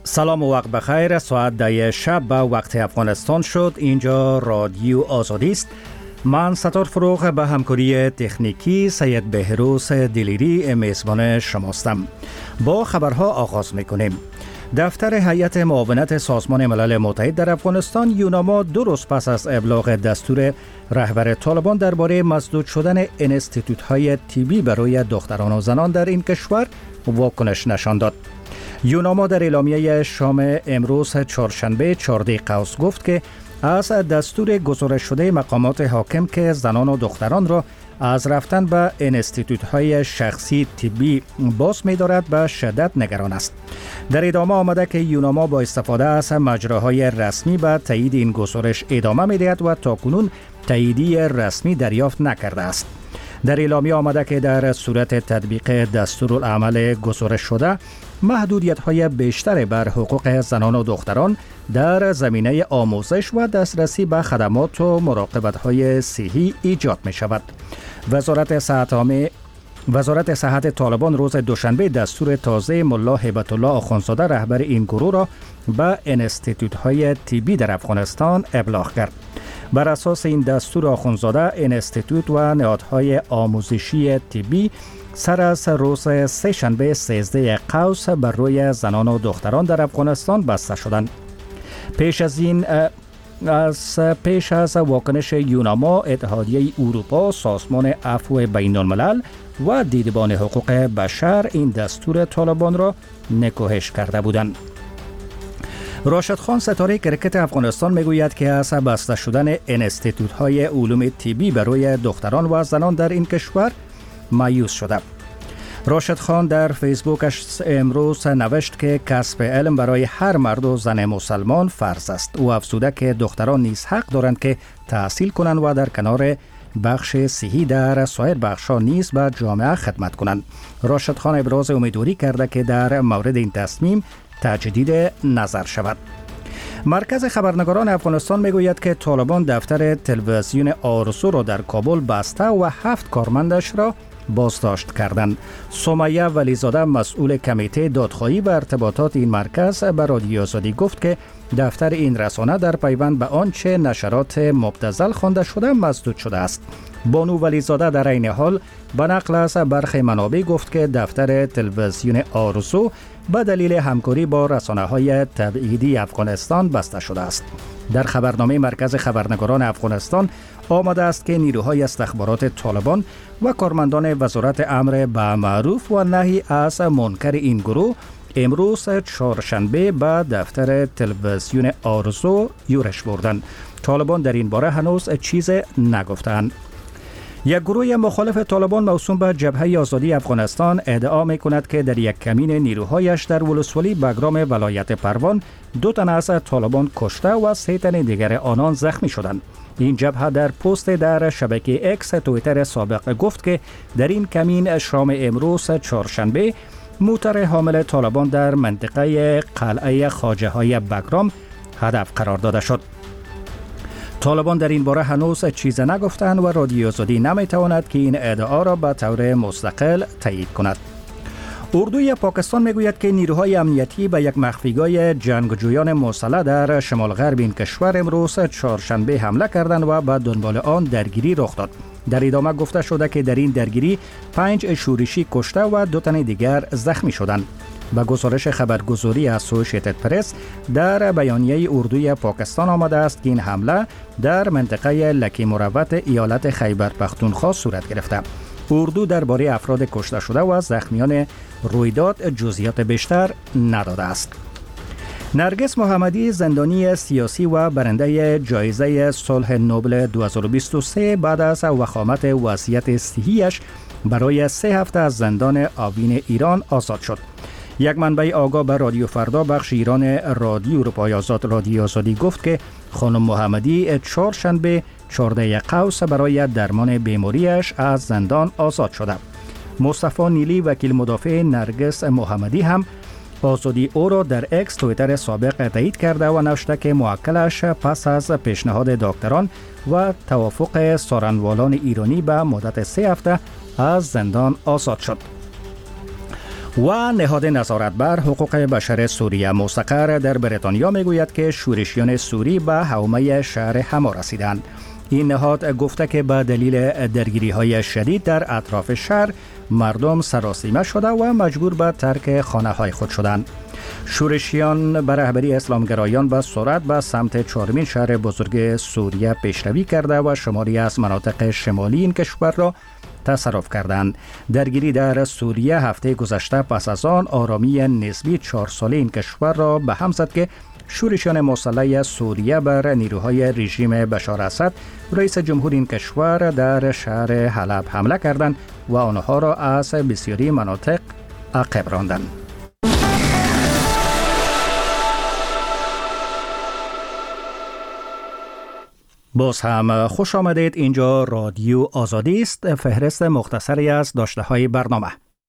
سلام و وقت بخیر. ساعت 10 شب به وقت افغانستان شد. اینجا رادیو آزادی است. من ستار فروغ به همکاری تکنیکی سید بهروز دلیری میزبان شماستم. با خبرها آغاز میکنیم. دفتر هیئت معاونت سازمان ملل متحد در افغانستان یوناما 2 روز پس از ابلاغ دستور رهبر طالبان درباره مسدود شدن انستیتوت‌های طبی برای دختران و زنان در این کشور واکنش نشان داد. یوناما در اعلامیه شام امروز چهارشنبه 14 قوس گفت که از دستور گزارش شده مقامات حاکم که زنان و دختران را از رفتن به انستیتوت‌های شخصی طبی باز می‌دارد به شدت نگران است. در ادامه آمده که یوناما با استفاده از مجراهای رسمی به تایید این گزارش ادامه می‌دهد و تاکنون تاییدیه رسمی دریافت نکرده است. در اعلامیه آمده که در صورت تطبیق دستورالعمل گزارش شده محدودیت‌های بیشتر بر حقوق زنان و دختران در زمینه آموزش و دسترسی به خدمات و مراقبت‌های صحی ایجاد می‌شود. وزارت صحت طالبان روز دوشنبه دستور تازه ملا هیبت الله آخوندزاده رهبر این گروه را به انستیتوت‌های طبی در افغانستان ابلاغ کرد. بر اساس این دستور آخوندزاده انستیتوت و نهادهای آموزشی طبی سر از روز سه شنبه 13 قوس بر روی زنان و دختران در افغانستان بسته شدند. پیش از واکنش یوناما، اتحادیه اروپا، سازمان عفو بین الملل و دیدبان حقوق بشر این دستور طالبان را نکوهش کرده بودند. راشد خان ستاره کرکت افغانستان میگوید که از بسته شدن انستیتوت‌های علوم طبی برای دختران و زنان در این کشور مایوس شده. راشد خان در فیسبوکش امروز نوشت که کسب علم برای هر مرد و زن مسلمان فرض است. او افزوده که دختران نیز حق دارند که تحصیل کنند و در کنار بخش صحی در سایر بخش‌ها نیز به جامعه خدمت کنند. راشد خان ابراز امیدواری کرده که در مورد این تصمیم تجدید نظر شود. مرکز خبرنگاران افغانستان میگوید که طالبان دفتر تلویزیون آرزو را در کابل بسته و 7 کارمندش را بازداشت کردند. سمیه ولیزاده مسئول کمیته دادخواهی و ارتباطات این مرکز به رادیو آزادی گفت که دفتر این رسانه در پیوند به آنچه نشرات مبتذل خوانده شده مسدود شده است. بانو ولیزاده در عین حال به نقل از برخی منابع گفت که دفتر تلویزیون آرزو به دلیل همکاری با رسانه‌های تبعیدی افغانستان بسته شده است. در خبرنامه مرکز خبرنگاران افغانستان آمده است که نیروهای استخبارات طالبان و کارمندان وزارت امر به معروف و نهی از منکر این گروه امروز چهارشنبه به دفتر تلویزیون آرزو یورش بردند. طالبان در این باره هنوز چیز نگفتند. یک گروه مخالف طالبان موسوم به جبهه آزادی افغانستان ادعا می‌کند که در یک کمین نیروهایش در ولسوالی بگرام ولایت پروان 2 تن از طالبان کشته و 3 تن دیگر آنان زخمی شدند. این جبهه در پست در شبکه اکس توییتر سابق گفت که در این کمین شام امروز چهارشنبه موتر حامل طالبان در منطقه قلعه خواجه‌های بگرام هدف قرار داده شد. طالبان در این باره هنوز چیز نگفتند و رادیو آزادی نمیتواند که این ادعا را به طور مستقل تایید کند. اردوی پاکستان میگوید که نیروهای امنیتی به یک مخفیگاه جنگجویان مسلح در شمال غرب این کشور امروز چهارشنبه حمله کردند و به دنبال آن درگیری رخ داد. در ادامه گفته شده که در این درگیری 5 شورشی کشته و 2 تن دیگر زخمی شدند. با گزارش خبرگزاری اسوسییتد پرس در بیانیه اردوی پاکستان آمده است که این حمله در منطقه لکی مروت ایالت خیبر پختونخوا صورت گرفته. اردو درباره افراد کشته شده و زخمیان رویداد جزئیات بیشتر نداده است. نرگس محمدی زندانی سیاسی و برنده جایزه صلح نوبل 2023 بعد از وخامت وضعیت صحیش برای 3 هفته از زندان آوین ایران آزاد شد. یک منبع آگاه به رادیو فردا بخش ایران رادیو اروپای آزاد رادیو آزادی گفت که خانم محمدی چهارشنبه 14 قوس برای درمان بیماریش از زندان آزاد شده. مصطفی نیلی وکیل مدافع نرگس محمدی هم آزادی او را در اکس توییتر سابق تایید کرده و نوشته که موکلش پس از پیشنهاد دکتران و توافق سارنوالان ایرانی به مدت 3 هفته از زندان آزاد شد. و نهاد نظارت بر حقوق بشر سوریه مستقر در بریتانیا میگوید که شورشیان سوری به حومه شهر حما رسیدند. این نهاد گفته که به دلیل درگیری‌های شدید در اطراف شهر مردم سراسیمه شده و مجبور به ترک خانه‌های خود شدند. شورشیان به رهبری اسلامگرایان به سرعت به سمت چهارمین شهر بزرگ سوریه پیشروی کرده و شماری از مناطق شمالی این کشور را تصرف کردند. درگیری در سوریه هفته گذشته پس از آن آرامی نسبی 4 ساله این کشور را به هم زد که شورشیان مسلح سوریه بر نیروهای رژیم بشار اسد رئیس جمهور این کشور در شهر حلب حمله کردند و آنها را از بسیاری مناطق عقب راندند. باز هم خوش آمدید. اینجا رادیو آزادی است. فهرست مختصری از داشته های برنامه.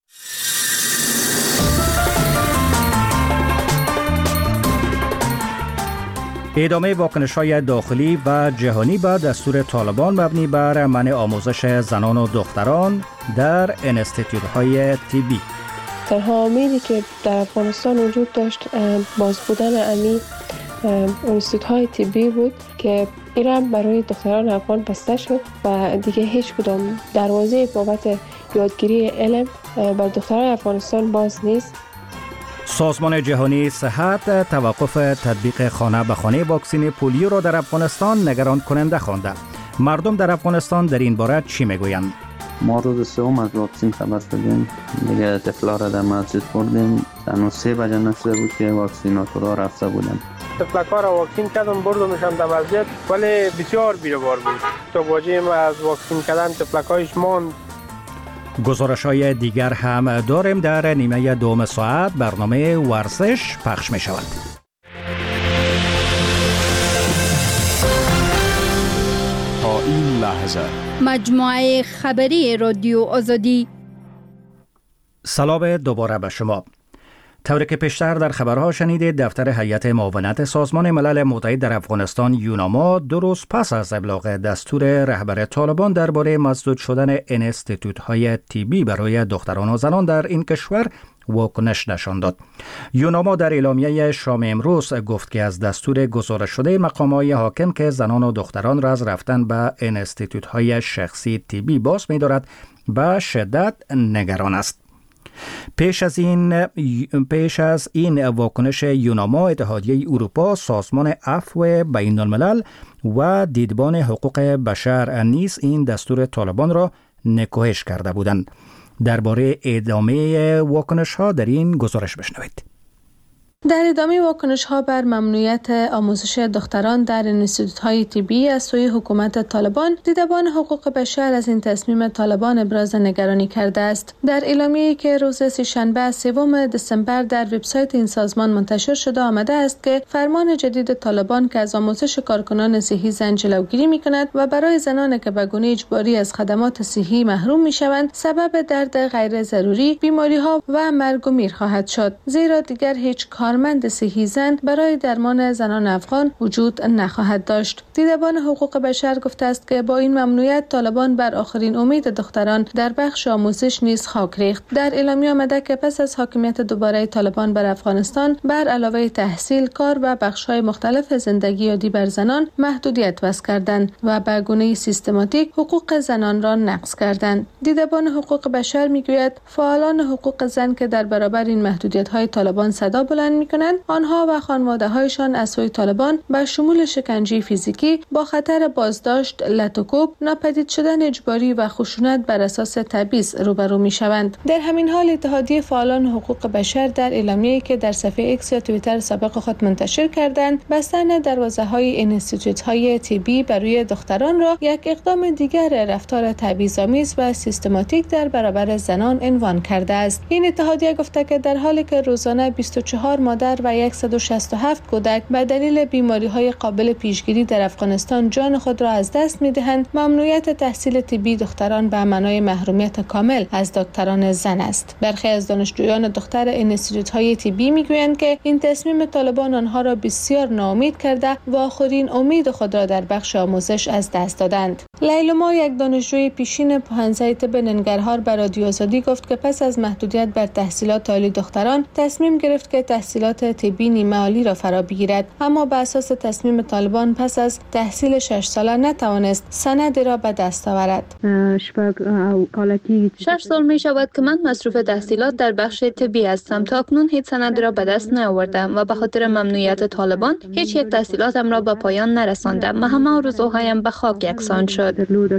ادامه واکنش‌های داخلی و جهانی به دستور طالبان مبنی بر منع آموزش زنان و دختران در انستیتوت‌های طبی. تنها امیدی که در افغانستان وجود داشت باز بودن انستیتوت‌های طبی بود که ایران برای دختران افغان بسته شد و دیگه هیچ کدام دروازه بابت یادگیری علم بر دختران افغانستان باز نیست. سازمان جهانی صحت توقف تطبیق خانه به خانه واکسن پولیو را در افغانستان نگران کننده خوانده. مردم در افغانستان در این باره چی میگویند؟ ما روز سوم از واکسن خبر شدیم. دیگه طفلا را در مسجد بردیم. تنها 3 بجه نشده بود که واکسیناتورها رفته بودن. طفلکا را واکسین کردم بردمشان در مسجد، ولی بسیار بیروبار بود. تا واجه ما از واکسین کردن طفلکایش ماند. گزارش‌های دیگر هم داریم. در نیمه دوم ساعت برنامه ورزش پخش می شود. تا این لحظه مجموعه خبری رادیو آزادی. سلام دوباره به شما. طوری که پیشتر در خبرها شنیدید، دفتر هیئت معاونت سازمان ملل متحد در افغانستان یوناما 2 روز پس از ابلاغ دستور رهبر طالبان درباره مسدود شدن انستیتوت‌های طبی برای دختران و زنان در این کشور واکنش نشان داد. یوناما در اعلامیه شام امروز گفت که از دستور گزارش شده مقام‌های حاکم که زنان و دختران را از رفتن به انستیتوت‌های شخصی طبی باز می‌دارد به شدت نگران است. پیش از این واکنش یوناما، اتحادیه اروپا، سازمان عفو بین الملل و دیدبان حقوق بشر نیز این دستور طالبان را نکوهش کرده بودند. درباره ادامه واکنش ها در این گزارش بشنوید. در ادامه واکنش‌ها بر ممنوعیت آموزش دختران در انستیتوت‌های طبی از سوی حکومت طالبان، دیدبان حقوق بشر از این تصمیم طالبان ابراز نگرانی کرده است. در اعلامیه‌ای که روز سه‌شنبه 3 دسامبر در وبسایت این سازمان منتشر شده آمده است که فرمان جدید طالبان که از آموزش کارکنان صحی زن جلوگیری می‌کند و برای زنان که به گونه اجباری از خدمات صحی محروم می‌شوند سبب درد غیر ضروری، بیماری‌ها و مرگ و میر خواهد شد، زیرا دیگر هیچ کارمند صحی زن برای درمان زنان افغان وجود نخواهد داشت. دیدبان حقوق بشر گفته است که با این ممنوعیت طالبان بر آخرین امید دختران در بخش آموزش نیز خاک ریخت. در اعلامیه آمده که پس از حاکمیت دوباره طالبان بر افغانستان، بر علاوه تحصیل، کار و بخش‌های مختلف زندگی عادی بر زنان محدودیت وضع کردند و به گونه سیستماتیک حقوق زنان را نقض کردند. دیدبان حقوق بشر میگوید فعالان حقوق زن که در برابر این محدودیت‌های طالبان صدا بلند می‌کنند، آنها و خانواده‌هایشان از سوی طالبان به شمول شکنجه فیزیکی با خطر بازداشت، لطوکوب، ناپدید شدن اجباری و خشونت بر اساس تبعیض روبرو می‌شوند. در همین حال اتحادیه فعالان حقوق بشر در اعلامیه‌ای که در صفحه ایکس یا توییتر سابق خود منتشر کردند، بستن دروازه‌های انستیتوت‌های طبی برای دختران را یک اقدام دیگر رفتار تبعیض‌آمیز و سیستماتیک در برابر زنان عنوان کرده است. این اتحادیه گفته که در حالی که روزانه 24 مادر و 167 کودک به دلیل بیماری‌های قابل پیشگیری در افغانستان جان خود را از دست می‌دهند، ممنوعیت تحصیل طبی دختران به معنای محرومیت کامل از دکتران زن است. برخی از دانشجویان دختر انستیتوت‌های طبی می‌گویند که این تصمیم طالبان آنها را بسیار ناامید کرده و آخرین امید خود را در بخش آموزش از دست دادند. لیلما، یک دانشجوی پیشین پوهنځی طب ننگرهار، به رادیو آزادی گفت که پس از محدودیت بر تحصیلات عالی دختران تصمیم گرفت که تحصیلات طبی نیمه عالی را فرا بگیرد، اما به اساس تصمیم طالبان پس از تحصیل 6 ساله نتوانست سندی را به دست آورد. 6 سال می شود که من مصروف تحصیلات در بخش طبی هستم. تا اکنون هیچ سندی را به دست نیاوردم و به خاطر ممنوعیت طالبان هیچ یک تحصیلاتم را به پایان نرساندم و همه آرزوهایم به خاک یکسان شد.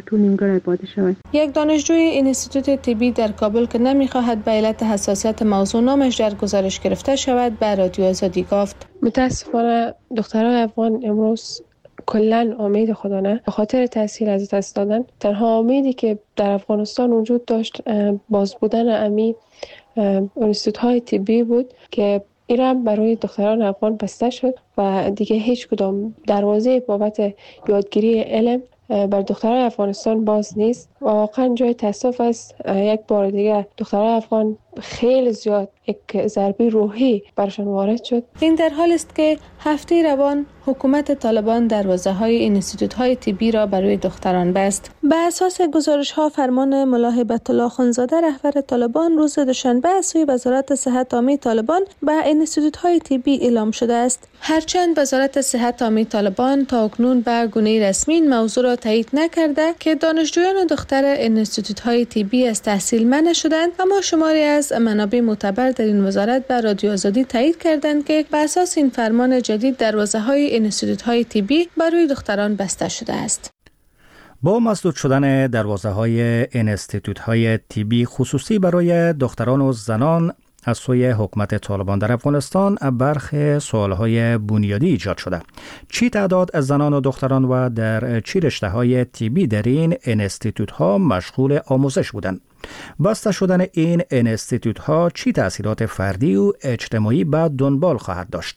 یک دانشجوی انستیتوت طبی در کابل که نمی‌خواهد به علت حساسیت موضوع نامش در گزارش گرفته شود، به رادیو آزادی گفت: متاسفانه دختران افغان امروز کلا امید خدا نه، به خاطر تحصیل از دست دادن. تنها امیدی که در افغانستان وجود داشت باز بودن امی انستیتوت‌های طبی بود که ایران برای دختران افغان بسته شد و دیگه هیچ کدام دروازه بابت یادگیری علم بر دختران افغانستان باز نیست. واقعا جای تاسف است. یک بار دیگه دختران افغان خیلی زیاد یک ضربه روحی برشان وارد شد. این در حال است که هفته روان حکومت طالبان دروازه‌های انستیتوت‌های طبی را برای دختران بست. به اساس گزارش‌ها، فرمان ملا هیبت الله خانزاده رهبر طالبان روز دوشنبه از سوی وزارت صحت عامه طالبان به انستیتوت‌های طبی اعلام شده است. هرچند وزارت صحت عامه طالبان تا اکنون به گونه رسمی این موضوع را تایید نکرده که دانشجویان دختر انستیتوت‌های طبی از تحصیل منع شدند، اما شماری از منابع معتبر در این وزارت به رادیو آزادی تایید کردند که بر اساس این فرمان جدید دروازه‌های انستیتوت‌های طبی برای دختران بسته شده است. با مسدود شدن دروازه‌های انستیتوت‌های طبی خصوصی برای دختران و زنان از سوی حکومت طالبان در افغانستان، برخی سوالهای بنیادی ایجاد شده. چی تعداد از زنان و دختران و در چی رشته‌های طبی در این انستیتوت‌ها مشغول آموزش بودند؟ بسته شدن این انستیتوت‌ها چی تأثیرات فردی و اجتماعی به دنبال خواهد داشت؟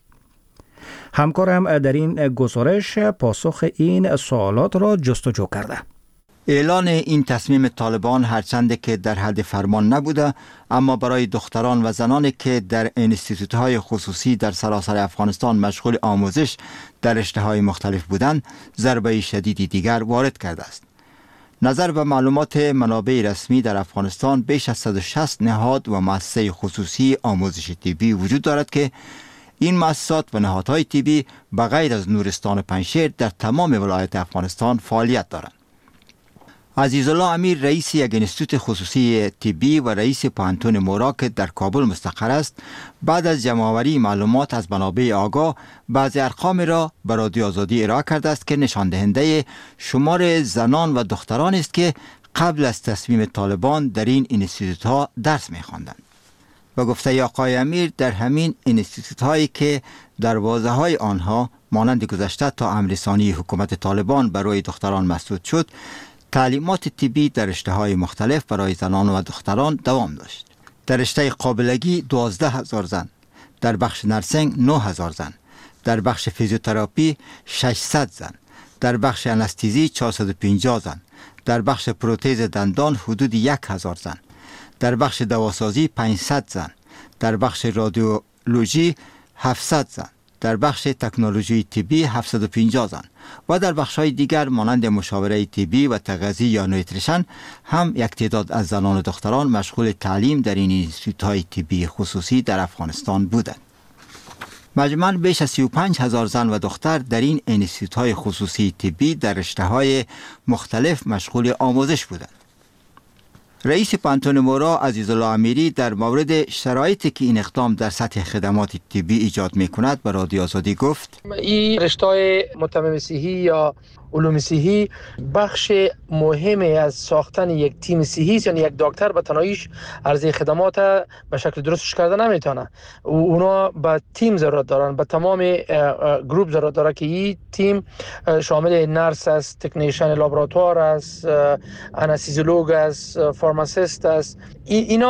همکارم در این گزارش پاسخ این سوالات را جستجو کرده. اعلان این تصمیم طالبان هرچند که در حد فرمان نبوده، اما برای دختران و زنانی که در انستیتوت‌های خصوصی در سراسر افغانستان مشغول آموزش در رشته‌های مختلف بودند، ضربه شدیدی دیگر وارد کرده است. نظر به معلومات منابع رسمی، در افغانستان بیش از 160 نهاد و مؤسسه خصوصی آموزش طبی وجود دارد که این مؤسسات و نهادهای طبی بغیر از نورستان و پنجشیر در تمام ولایت افغانستان فعالیت دارند. عزیزالله امیر، رئیس یک انستیتوت خصوصی طبی و رئیس پوهنتون مورا که در کابل مستقر است، بعد از جمع‌آوری معلومات از منابع آگاه بعضی ارقام را به رادیو آزادی ارائه کرده است که نشان دهنده شمار زنان و دختران است که قبل از تصمیم طالبان در این انستیتوت‌ها درس می‌خواندند. به گفته آقای امیر، در همین انستیتوت‌هایی که دروازه‌های آنها مانند گذشته تا امررسانی حکومت طالبان برای دختران مسدود شد، تعلیمات طبی در رشته‌های مختلف برای زنان و دختران دوام داشت. در رشته قابلگی 12,000 زن، در بخش نرسینگ 9,000 زن، در بخش فیزیوتراپی 600 زن، در بخش انستزی 450 زن، در بخش پروتز دندان حدود 1,000 زن، در بخش دواسازی 500 زن، در بخش رادیولوژی 700 زن، در بخش تکنولوژی طبی 750 زن و در بخش‌های دیگر مانند مشاوره طبی و تغذیه یا نوتریشن هم یک تعداد از زنان و دختران مشغول تعلیم در این انستیتوت‌های طبی خصوصی در افغانستان بودند. مجموعاً بیش از 35,000 زن و دختر در این انستیتوت‌های خصوصی طبی در رشته‌های مختلف مشغول آموزش بودند. رئیس پوهنتون مورا عزیزالله امیری در مورد شرایطی که این اقدام در سطح خدمات طبی ایجاد می‌کند به رادیو آزادی گفت: این رشته‌های متمم صحی یا علوم صحی بخش مهمی از ساختن یک تیم صحی است. یعنی یک دکتر به تنهاییش عرضه خدمات به شکل درستش کرده نمیتونه. اونا به تیم ضرورت دارن، به تمام گروپ ضرورت داره که این تیم شامل نرس است، تکنیشن لابراتوار است، انستزیولوژ است، فارماسیست است. اینا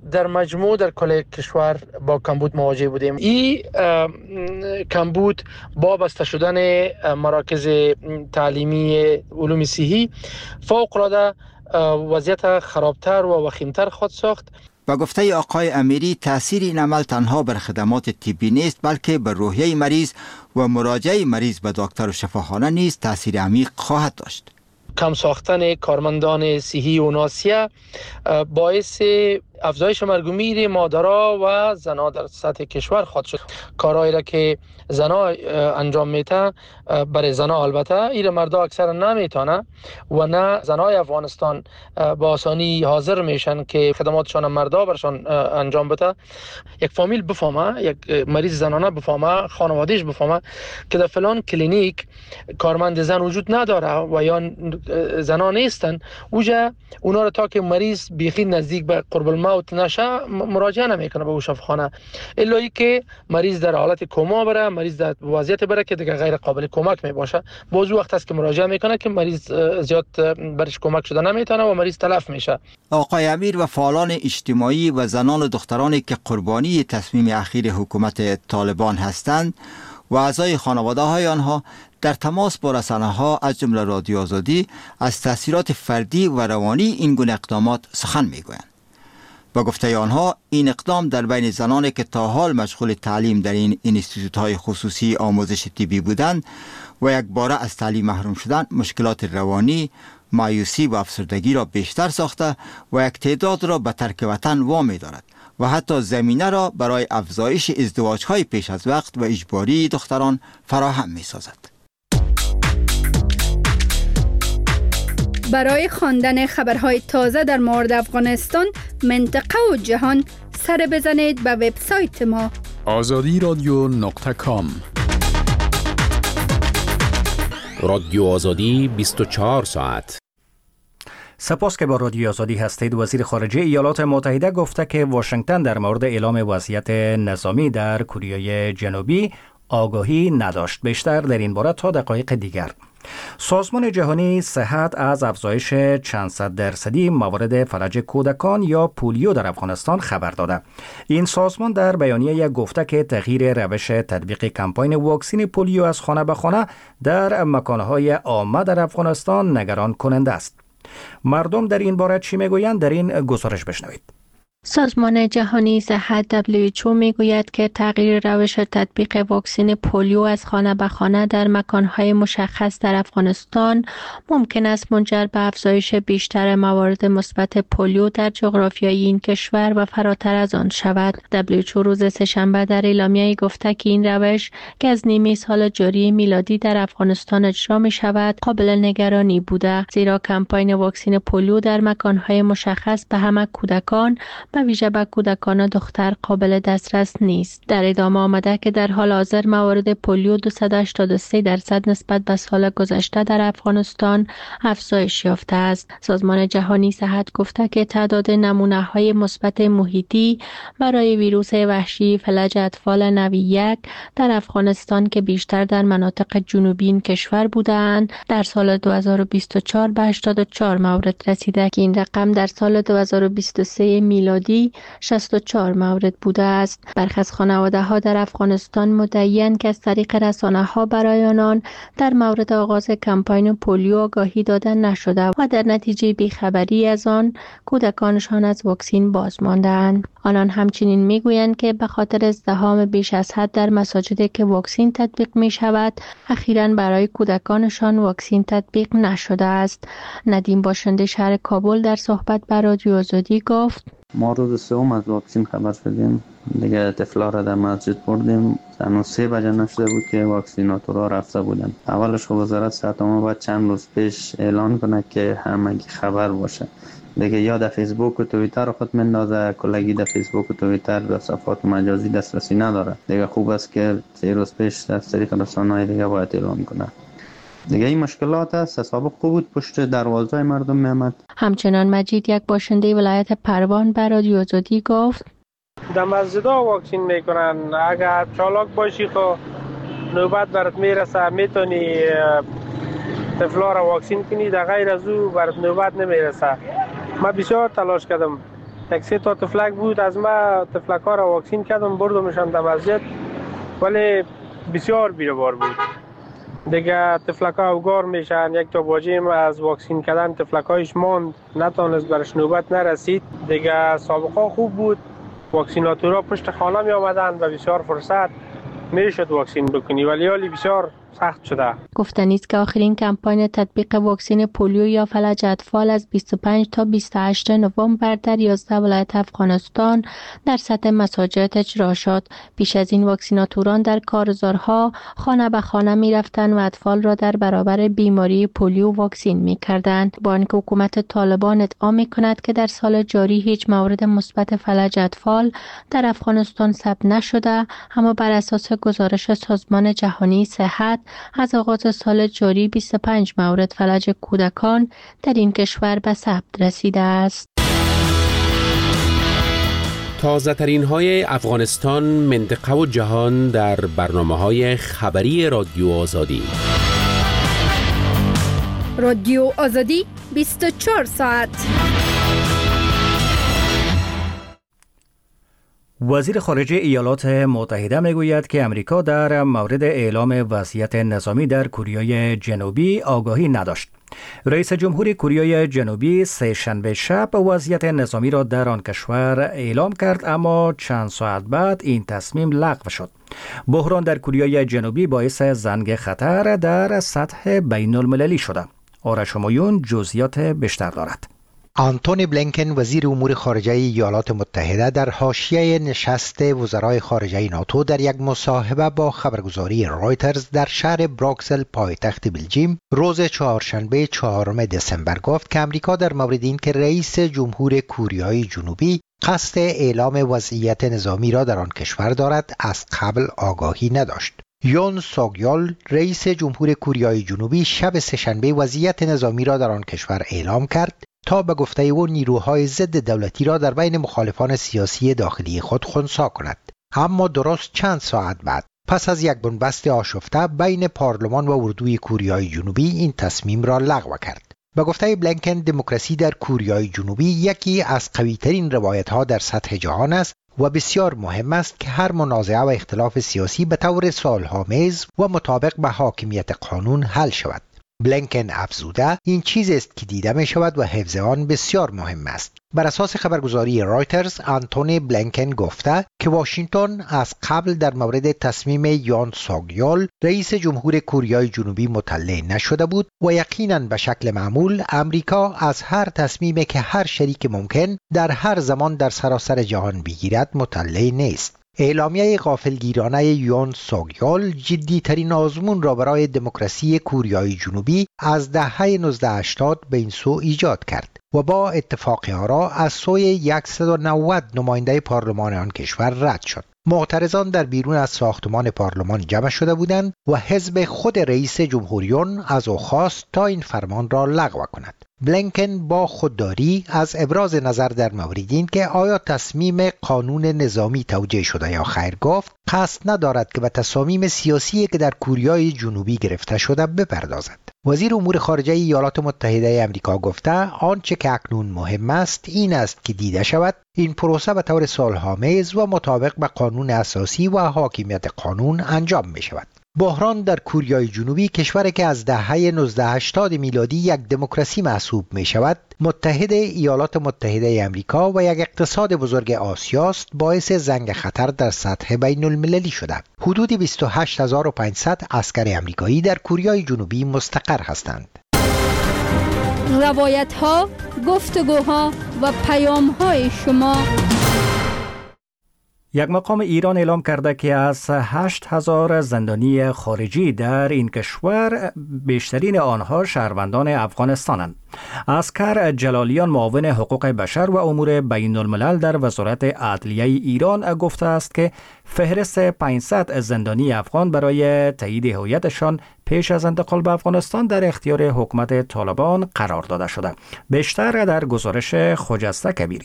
در مجموع در کل کشور با کمبود مواجه بودیم. این کمبود با بسته شدن مراکز تعلیمی علوم صحی فوق العاده وضعیت خرابتر و وخیمتر خود ساخت. با گفته آقای امیری تأثیر این عمل تنها بر خدمات طبی نیست بلکه بر روحیه مریض و مراجعه مریض به دکتر و شفاخانه نیز تأثیر عمیق خواهد داشت. کم ساختن کارمندان صحی و ناسیه باعث افزایش مرگ و میر مادرها و زنها در سطح کشور خواهد شد. کارهایی را که زنها انجام میته برای زنها البته این مردا اکثر نمیتونه و نه زنهای افغانستان با آسانی حاضر میشن که خدماتشان مردا برشان انجام بده. یک فامیل بفهمه، یک مریض زنانه بفهمه، خانوادهش بفهمه که در فلان کلینیک کارمند زن وجود نداره و یا زنان نیستن، اونا را تا که مریض بیخی نزدیک به قرب الموت نشه مراجعه نمیکنه به شفاخانه، الا ای که مریض در حالت کما بره، مریض در وضعیت بره که دیگه غیر قابل کمک می باشه، باز وقت است که مراجعه میکنه که مریض زیاد برش کمک شده نمیتونه و مریض تلف میشه. آقای امیر و فعالان اجتماعی و زنان و دخترانی که قربانی تصمیم اخیر حکومت طالبان هستند و اعضای خانواده های آنها در تماس با رسانه‌ها از جمله رادیو آزادی از تاثیرات فردی و روانی این گونه اقدامات سخن میگویند. با گفته آنها این اقدام در بین زنانی که تا حال مشغول تعلیم در این انستیتوت‌های خصوصی آموزش طبی بودند و یک باره از تعلیم محروم شدن مشکلات روانی، مایوسی و افسردگی را بیشتر ساخته و یک تعداد را به ترک وطن وامی دارد و حتی زمینه را برای افزایش ازدواج‌های پیش از وقت و اجباری دختران فراهم می‌سازد. برای خواندن خبرهای تازه در مورد افغانستان، منطقه و جهان سر بزنید به وبسایت ما azadiradyo.com. رادیو آزادی 24 ساعت. سپاس که با رادیو آزادی هستید. وزیر خارجه ایالات متحده گفته که واشنگتن در مورد اعلام وضعیت نظامی در کره جنوبی آگاهی نداشت. بیشتر در این باره تا دقایق دیگر. سازمان جهانی صحت از افزایش چند صد درصدی موارد فلج کودکان یا پولیو در افغانستان خبر داده. این سازمان در بیانیه گفته که تغییر روش تطبیق کمپاین واکسن پولیو از خانه به خانه در مکانهای عامه در افغانستان نگران کننده است. مردم در این باره چی میگویند؟ در این گزارش بشنوید. سازمان جهانی صحت WHO میگوید که تغییر روش تطبیق واکسن پولیو از خانه به خانه در مکانهای مشخص در افغانستان ممکن است منجر به افزایش بیشتر موارد مثبت پولیو در جغرافیای این کشور و فراتر از آن شود. WHO روز سه‌شنبه در اعلامیه‌ای گفته که این روش که از نیمه سال جاری میلادی در افغانستان اجرا می شود قابل نگرانی بوده، زیرا کمپاین واکسن پولیو در مکانهای مشخص به همه کودکان به ویژه به کودکان دختر قابل دسترس نیست. در ادامه آمده که در حال حاضر موارد پولیو 283% نسبت به سال گذشته در افغانستان افزایش یافته است. سازمان جهانی صحت گفته که تعداد نمونه‌های مثبت محیطی برای ویروس وحشی فلج اطفال نوع 1 در افغانستان که بیشتر در مناطق جنوبی این کشور بودند در سال 2024 به 84 مورد رسیده که این رقم در سال 2023 میلادی 64 مورد بوده است. برخی از خانواده‌ها در افغانستان مدعی‌اند که از طریق رسانه‌ها برای آنان در مورد آغاز کمپاین پولیو آگاهی داده نشده و در نتیجه بیخبری از آن کودکانشان از واکسن باز مانده‌اند. آنان همچنین میگویند که به خاطر ازدحام بیش از حد در مساجدی که واکسن تطبیق می شود اخیراً برای کودکانشان واکسن تطبیق نشده است. ندیم باشنده شهر کابل در صحبت با رادیو آزادی گفت: ما روز سوم از واکسن خبر شدیم، دیگه طفلا را در مسجد بردیم، هنوز 3 بجه نشده بود که واکسیناتورها رفته بودن. اولش خب وزارت صحت ما باید چند روز پیش اعلان کنه که همگی خبر باشه. دیگه یا در فیسبوک و توییتر خود مندازه، کلگی در فیسبوک و توییتر و صفحات مجازی دسترسی نداره. دیگه خوب است که 3 روز پیش از طریق رسانه‌های دیگه باید اعلان کنه. دیگه این مشکلات است. سابق خوب بود پشت دروازه مردم میامد. همچنان مجید یک باشنده ولایت پروان به رادیو آزادی گفت: در مسجدها واکسن میکنن، اگر چالاک باشی خب نوبت برات میرسه، میتونی طفلا را واکسن کنی، در غیر از او برات نوبت نمیرسه. من بسیار تلاش کردم یک 3 تا تفلک بود. از ما تفلک ها را واکسین کردم، بردمشان در مسجد، ولی بسیار بیروبار بود. دیگه تفلک ها اوگار میشن. یک تا باجه از واکسین کردن تفلک هایش ماند، نتونست برش نوبت نرسید. دیگه سابقه خوب بود، واکسیناتورها پشت خانه می آمدن و بسیار فرصت میشد واکسین بکنی، ولی حالی بسیار سخت شده. گفتنی است که آخرین کمپاین تطبیق واکسن پولیو یا فلج اطفال از 25 تا 28 نوامبر در 11 ولایت افغانستان در سطح مساجد اجرا شد. پیش از این واکسیناتوران در کارزارها خانه به خانه می رفتند و اطفال را در برابر بیماری پولیو واکسین می کردند. با اینکه حکومت طالبان ادعا می کند که در سال جاری هیچ مورد مثبت فلج اطفال در افغانستان ثبت نشده، اما بر اساس گزارش سازمان جهانی صحت از آغاز سال جاری 25 مورد فلج کودکان در این کشور به ثبت رسیده است. تازه ترین های افغانستان، منطقه و جهان در برنامه های خبری رادیو آزادی. رادیو آزادی 24 ساعت. وزیر خارجه ایالات متحده میگوید که امریکا در مورد اعلام وضعیت نظامی در کره جنوبی آگاهی نداشت. رئیس جمهور کره جنوبی سه‌شنبه شب وضعیت نظامی را در آن کشور اعلام کرد، اما چند ساعت بعد این تصمیم لغو شد. بحران در کره جنوبی باعث زنگ خطر در سطح بین المللی شده. آرش همایون جزئیات بیشتر دارد. آنتونی بلینکن وزیر امور خارجه ایالات متحده در حاشیه نشست وزرای خارجه ناتو در یک مصاحبه با خبرگزاری رایترز در شهر بروکسل پایتخت بلژیم روز چهارشنبه 4 دسامبر گفت که امریکا در مورد این که رئیس جمهور کره جنوبی قصد اعلام وضعیت نظامی را در آن کشور دارد از قبل آگاهی نداشت. یون سوگیول رئیس جمهور کره جنوبی شب سه‌شنبه وضعیت نظامی را در آن کشور اعلام کرد تا به گفته او نیروهای ضد دولتی را در بین مخالفان سیاسی داخلی خود خنثی کند. اما درست چند ساعت بعد پس از یک بنبست آشفته بین پارلمان و اردوی کره جنوبی این تصمیم را لغو کرد. به گفته بلینکن دموکراسی در کره جنوبی یکی از قوی‌ترین روایت‌ها در سطح جهان است و بسیار مهم است که هر منازعه و اختلاف سیاسی به طور صلح‌آمیز و مطابق به حاکمیت قانون حل شود. بلینکن افزوده این چیزی است که دیده می شود و حفظ آن بسیار مهم است. بر اساس خبرگزاری رایترز آنتونی بلینکن گفته که واشنگتن از قبل در مورد تصمیم یون سوگیول رئیس جمهور کره جنوبی مطلع نشده بود و یقیناً به شکل معمول امریکا از هر تصمیمی که هر شریک ممکن در هر زمان در سراسر جهان بگیرد مطلع نیست. اعلامیه غافلگیرانه یون سوگیول جدی‌ترین آزمون را برای دموکراسی کره جنوبی از دهه 1980 به این سو ایجاد کرد و با اتفاق آرا از سوی 190 نماینده پارلمان آن کشور رد شد. معترضان در بیرون از ساختمان پارلمان جمع شده بودند و حزب خود رئیس جمهوریون از او خواست تا این فرمان را لغو کند. بلینکن با خودداری از ابراز نظر در مورد این که آیا تصمیم قانون نظامی توجیه شده یا خیر گفت قصد ندارد که به تصامیم سیاسی که در کره جنوبی گرفته شده بپردازد. وزیر امور خارجه ایالات متحده آمریکا گفته آنچه که اکنون مهم است این است که دیده شود این پروسه به طور صلح‌آمیز و مطابق به قانون اساسی و حاکمیت قانون انجام می شود. بحران در کره جنوبی، کشوری که از دهه 1980 میلادی یک دموکراسی محسوب می شود، متحد ایالات متحده آمریکا و یک اقتصاد بزرگ آسیاست، باعث زنگ خطر در سطح بین المللی شده. حدود 28500 عسکر آمریکایی در کره جنوبی مستقر هستند. روایت ها، گفتگوها و پیام های شما. یک مقام ایران اعلام کرده که از 8000 زندانی خارجی در این کشور بیشترین آنها شهروندان افغانستانند. اسکر جلالیان، معاون حقوق بشر و امور بین الملل در وزارت عدلیه ایران گفته است که فهرست 500 زندانی افغان برای تایید هویتشان پیش از انتقال به افغانستان در اختیار حکومت طالبان قرار داده شده. بیشتر در گزارش خجسته کبیری.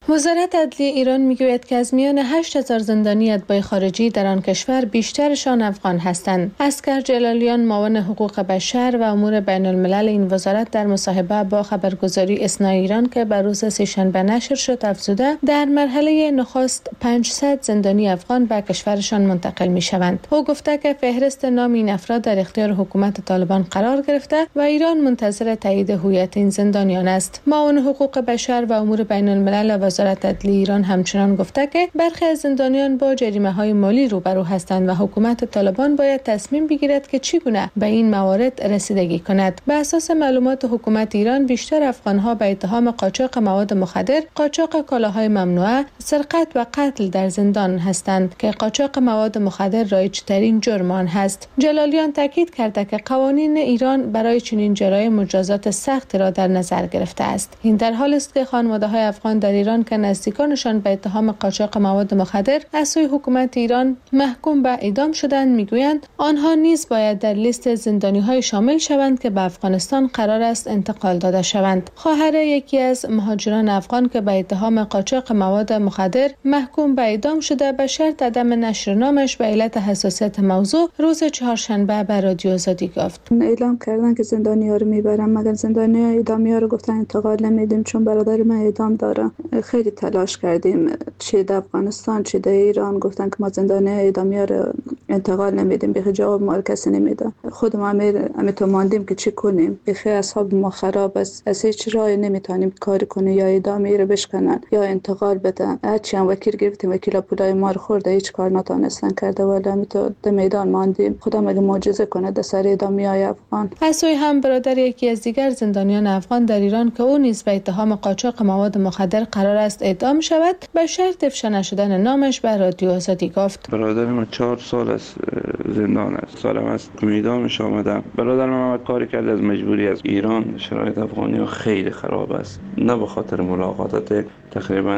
وزارت عدلیه ایران میگوید که از میان 8000 زندانی اتباع خارجی در آن کشور بیشترشان افغان هستند. اسکر جلالیان معاون حقوق بشر و امور بین الملل این وزارت در مصاحبه با خبرگزاری اسنا ایران که بر روز سه‌شنبه نشر شد افزوده در مرحله نخست 500 زندانی افغان به کشورشان منتقل میشوند. او گفته که فهرست نام این افراد در اختیار حکومت طالبان قرار گرفته و ایران منتظر تایید هویت این زندانیان است. معاون حقوق بشر و امور بین الملل وزارت عدلیه ایران همچنان گفته که برخی از زندانیان با جریمه‌های مالی روبرو هستند و حکومت طالبان باید تصمیم بگیرد که چگونه به این موارد رسیدگی کند. به اساس معلومات حکومت ایران بیشتر افغان‌ها به اتهام قاچاق مواد مخدر، قاچاق کالاهای ممنوعه، سرقت و قتل در زندان هستند که قاچاق مواد مخدر رایج‌ترین جرم آن هست. جلالیان تاکید کرده که قوانین ایران برای چنین جرایم مجازات سخت را در نظر گرفته است. این در حالی است که خانواده‌های افغان در ایران که نزدیکانشان به اتهام قاچاق مواد مخدر از سوی حکومت ایران محکوم به اعدام شدند میگویند آنها نیز باید در لیست زندانی‌های شامل شوند که به افغانستان قرار است انتقال داده شوند. خواهر یکی از مهاجران افغان که به اتهام قاچاق مواد مخدر محکوم به اعدام شده به شرط عدم نشر نامش به علت حساسیت موضوع روز چهارشنبه به رادیو آزادی گفت. اعلام کردن که زندانی‌ها رو میبرن مگر زندانی‌ها اعدامی‌ها رو گفتن انتقال نمیدیم چون برادر من اعدام داره. خیلی تلاش کردیم چه در افغانستان چه در ایران گفتن که ما زندانی‌ها اعدامی‌ها رو انتقال نمیدیم، به جواب ما کسی نمیده. خود ما تو ماندیم که چی کنیم. بخیر اصحاب ما خراب است، از هیچ راهی نمیتونیم کاری کنیم، یا اعدامی رو بشکنن یا انتقال بدن. هرچی هم وکیل گرفتیم وکیل پولای ما رو خورده هیچ کار نتونستن کرده ولی هم تو در میدان ماندیم. خدا مگه معجزه کنه در سر اعدامی‌های افغان. از سوی هم برادر یکی از دیگر زندانیان افغان در ایران که او نیز به اتهام قاچاق مواد مخدر قرار است اعدام شود به شرط افشا نشدن نامش به رادیو آزادی گفت. برادر من 4 سال از زندان است، سالم از میدانش آمدم. برادر من کاری کرد از مجبوری از ایران. شرایط افغانی‌ها خیلی خراب است، نه به خاطر ملاقاتات تقریبا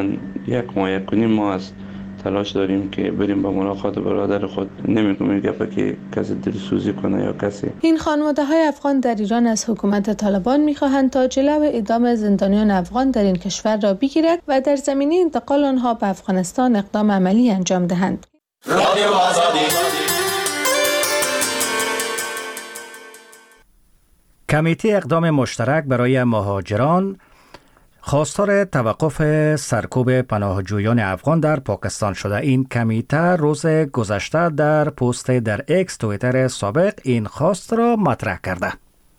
1.5 ماه است تلاش داریم که بریم با ملاقات برادر خود. نمی‌کنیم گپا که کسی دلسوزی کنه یا کسی. این خانواده‌های افغان در ایران از حکومت طالبان می‌خواهند تا جلو اعدام زندانیان افغان در این کشور را بگیرد و در زمینه انتقال آنها به افغانستان اقدام عملی انجام دهند. رادیو آزادی. کمیته اقدام مشترک برای مهاجران خواستار توقف سرکوب پناهجویان افغان در پاکستان شده. این کمیته روز گذشته در پست در اکس توییتر سابق این خواست را مطرح کرده.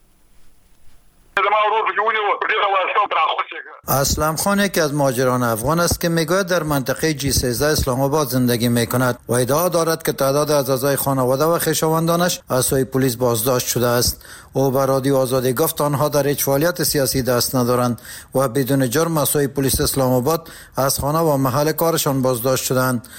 اسلم خان یکی از مهاجران افغان است که میگوید در منطقه G13 اسلام آباد زندگی میکند و ادعا دارد که تعداد از اعضای خانواده و خویشاوندانش از سوی پلیس بازداشت شده است. او به رادیو آزادی گفت آنها در هیچ فعالیت سیاسی دست ندارند و بدون جرم از سوی پلیس اسلام آباد از خانه و محل کارشان بازداشت شدند.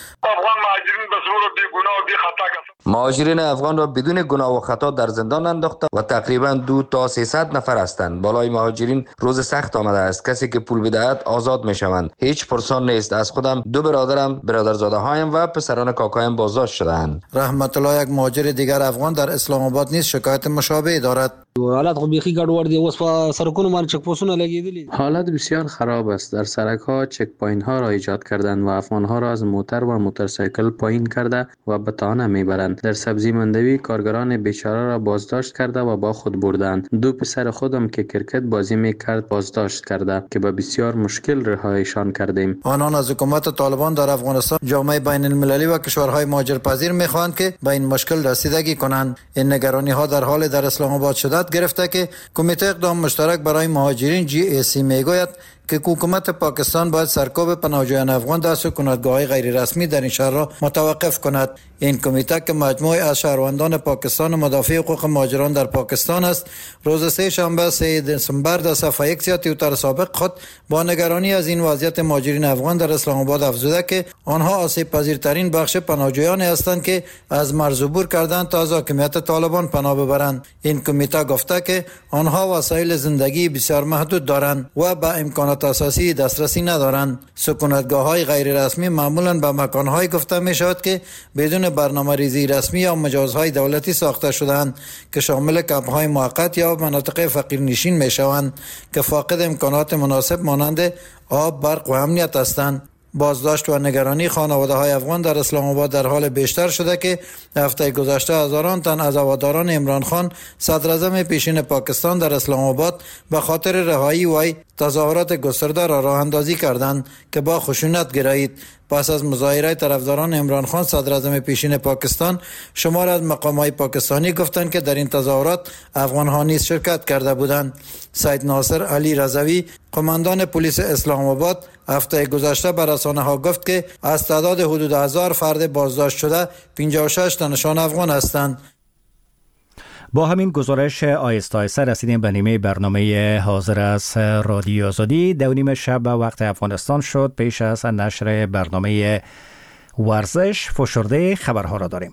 مهاجرین افغان را بدون گناه و خطا در زندان انداخته و تقریبا 200 تا 300 نفر هستند. بالای مهاجرین روز سخت آمده است. کسی که پول بدهد آزاد می شوند. هیچ پرسان نیست. از خودم 2 برادرم، برادرزاده هایم و پسران کاکایم بازداشت شدند. رحمت الله یک مهاجر دیگر افغان در اسلام آباد نیز شکایت مشابه دارد. حالت خو بیخی ګډوډ دی، اوس په سرکونو باندې چک پوسټونه لګیدلي. حالت بسیار خراب است. در سرک‌ها چک پوینت ها را ایجاد کردند و افغان‌ها را از موتر و موتورسیکل پایین کرده و به تانه میبرند. در سبزی مندوی کارگران بیچاره را بازداشت کرده و با خود بردند. 2 پسر خودم که کرکت بازی میکرد بازداشت کرده که به بسیار مشکل رهایشان کردیم. آنان از حکومت طالبان در افغانستان، جامعه بین المللی و کشورهای مهاجرپذیر میخواهند که به این مشکل رسیدگی کنند. این نگرانی ها در حال در اسلام آباد شدت گرفته که کمیته اقدام مشترک برای مهاجرین GAC میگوید که حکومت پاکستان باید سرکوب پناهجویان افغان در سکونتگاه‌های غیر رسمی در این شهر را متوقف کند. این کمیته که مجموعه از شهروندان پاکستان و مدافع حقوق مهاجران در پاکستان است، روز سه شنبه 3 دسامبر در صفحه یک توییتر سابق خود با نگرانی از این وضعیت مهاجرین افغان در اسلام آباد افزوده که آنها آسیب پذیرترین بخش پناهجویان هستند که از مرز عبور کردند تا از حاکمیت طالبان پناه ببرند. این کمیته گفته که آنها وسایل زندگی بسیار محدود دارند و با امکانات خدمات اساسی دسترسی ندارند. سکونتگاه‌های غیر رسمی معمولاً به مکان‌های گفته می‌شود که بدون برنامه‌ریزی رسمی یا مجازهای دولتی ساخته شده‌اند که شامل کمپ‌های موقت یا مناطق فقیرنشین می‌شوند که فاقد امکانات مناسب مانند آب، برق و امنیت هستند. بازداشت و نگرانی خانواده‌های افغان در اسلام آباد در حال بیشتر شده که هفته گذشته هزاران تن از هواداران عمران خان صدراعظم پیشین پاکستان در اسلام آباد به خاطر رهایی وی تظاهرات گسترده را راه اندازی کردند که با خشونت گرایید. پس از مظاهره طرفداران عمران خان صدراعظم پیشین پاکستان، شمار از مقامات پاکستانی گفتند که در این تظاهرات افغان‌ها نیز شرکت کرده بودند. سید ناصر علی رضوی، قماندان پلیس اسلام آباد، هفته گذشته به رسانه‌ها گفت که از تعداد حدود 1000 فرد بازداشت شده 56 تنشان افغان هستند. با همین گزارش آیسته آیسته رسیدیم به نیمه برنامه حاضر از رادیو آزادی. 2:30 شب به وقت افغانستان شد. پیش از نشر برنامه ورزش فشرده خبرها را داریم.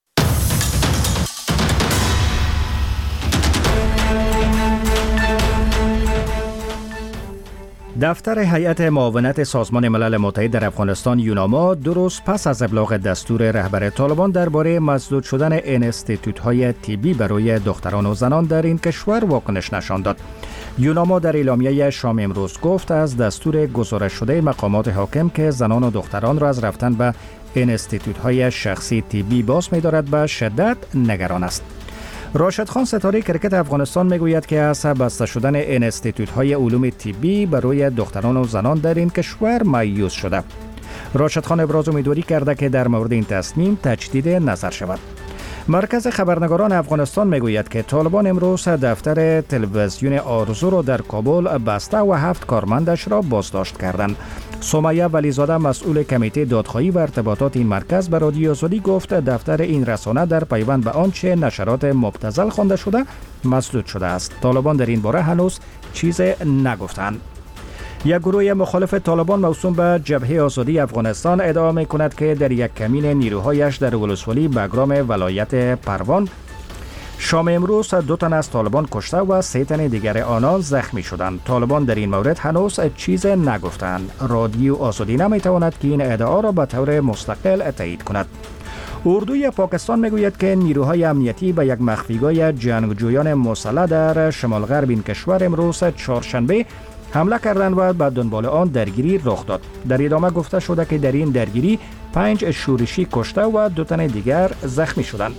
دفتر هیئت معاونت سازمان ملل متحد در افغانستان یوناما 2 روز پس از ابلاغ دستور رهبر طالبان درباره مسدود شدن انستیتوت‌های طبی برای دختران و زنان در این کشور واکنش نشان داد. یوناما در اعلامیه شام امروز گفت از دستور گزارش شده مقامات حاکم که زنان و دختران را از رفتن به انستیتوت‌های شخصی طبی باز می‌دارد به شدت نگران است. راشد خان ستاره کرکت افغانستان میگوید که از بسته شدن انستیتوت‌های علوم طبی برای دختران و زنان در این کشور مایوس شده. راشد خان ابراز امیدواری کرده که در مورد این تصمیم تجدید نظر شود. مرکز خبرنگاران افغانستان میگوید که طالبان امروز دفتر تلویزیون آرزو را در کابل بسته و 7 کارمندش را بازداشت کردند. سمیه ولیزاده مسئول کمیته دادخواهی و ارتباطات این مرکز به رادیو آزادی گفت دفتر این رسانه در پیوند به آنچه نشرات مبتذل خوانده شده مسدود شده است. طالبان در این باره هنوز چیز نگفتند. یک گروه مخالف طالبان موسوم به جبهه آزادی افغانستان ادعا می‌کند که در یک کمین نیروهایش در ولسوالی بگرام ولایت پروان شام امروز 2 تن از طالبان کشته و 3 تن دیگر آنان زخمی شدند. طالبان در این مورد هنوز چیز نگفتند. رادیو آزادی نمی‌تواند که این ادعا را به طور مستقل تایید کند. اردوی پاکستان میگوید که نیروهای امنیتی به یک مخفیگاه جنگجویان مسلح در شمال غرب این کشور امروز چهارشنبه حمله کردند و به دنبال آن درگیری رخ داد. در ادامه گفته شده که در این درگیری 5 شورشی کشته و 2 تن دیگر زخمی شدند.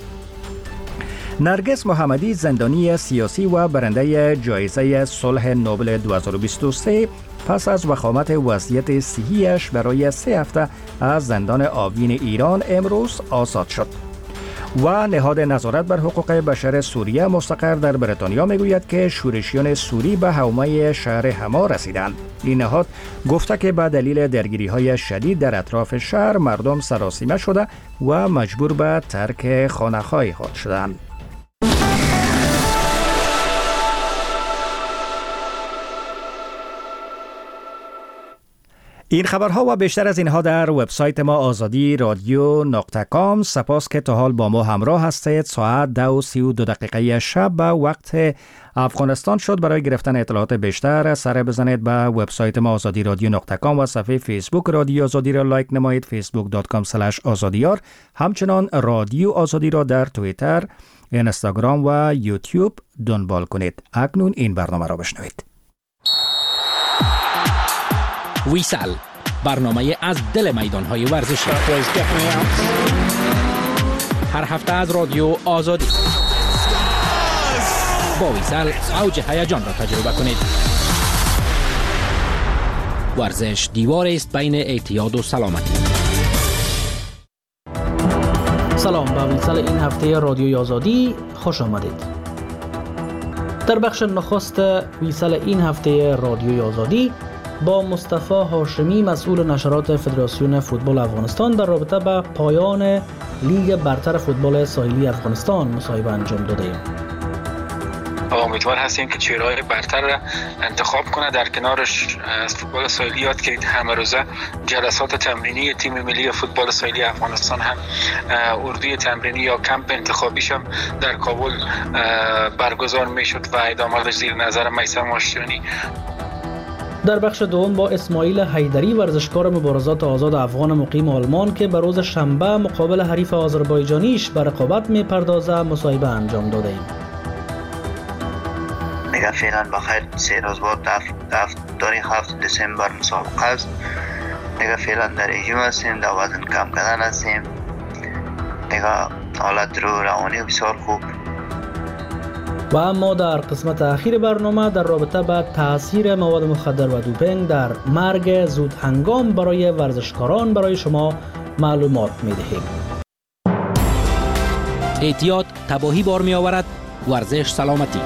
نرگس محمدی زندانی سیاسی و برنده جایزه صلح نوبل 2023 پس از وخامت وضعیت صحیش برای 3 هفته از زندان آوین ایران امروز آزاد شد. و نهاد نظارت بر حقوق بشر سوریه مستقر در بریتانیا میگوید که شورشیان سوری به حومه شهر حما رسیدند. این نهاد گفته که به دلیل درگیری‌های شدید در اطراف شهر مردم سراسیمه شده و مجبور به ترک خانه‌های خود شدند. این خبرها و بیشتر از اینها در وبسایت ما آزادی رادیو .com. سپاس که تا حال با ما همراه هستید. ساعت 2:32 شب به وقت افغانستان شد. برای گرفتن اطلاعات بیشتر سر بزنید به وبسایت ما آزادی رادیو .com و صفحه فیسبوک رادیو آزادی را لایک نمایید. facebook.com/azadiyar. همچنان رادیو آزادی را در توییتر، اینستاگرام و یوتیوب دنبال کنید. اکنون این برنامه را بشنوید. ویسل، برنامه از دل میدان‌های ورزشی. هر هفته از رادیو آزادی. با ویسل اوج هیجان را تجربه کنید. ورزش دیواری است بین اعتیاد و سلامتی. سلام، به ویسل این هفته رادیوی آزادی خوش آمدید. در بخش نخست ویسل این هفته رادیوی آزادی با مصطفی هاشمی مسئول نشرات فدراسیون فوتبال افغانستان در رابطه با پایان لیگ برتر فوتبال ساحلی افغانستان مصاحبه انجام دادیم. امیدوار هستیم که چهره‌های برتر را انتخاب کنه. در کنارش از فوتبال ساحلی یاد کرد همه روزه جلسات تمرینی تیم ملی فوتبال ساحلی افغانستان هم اردوی تمرینی یا کمپ انتخابیش هم در کابل برگزار میشد و ادامه زیر نظر میثم آشتیانی. در بخش دوم با اسماعیل حیدری ورزشکار مبارزات آزاد افغان مقیم آلمان که به روز شنبه مقابل حریف آذربایجانیش به رقابت می‌پردازه مصاحبه انجام داده ایم. دیگه فعلا بخیر 3 روز بعد داری 7 دسامبر مسابقه است. دیگه فعلا در رژیم هستیم، در وزن کم کردن هستیم. دیگه حالت روانی بسیار خوب. و اما در قسمت اخیر برنامه در رابطه با تاثیر مواد مخدر و دوپینگ در مرگ زود هنگام برای ورزشکاران برای شما معلومات می‌دهیم. احتیاط تباهی بار می آورد. ورزش سلامتی.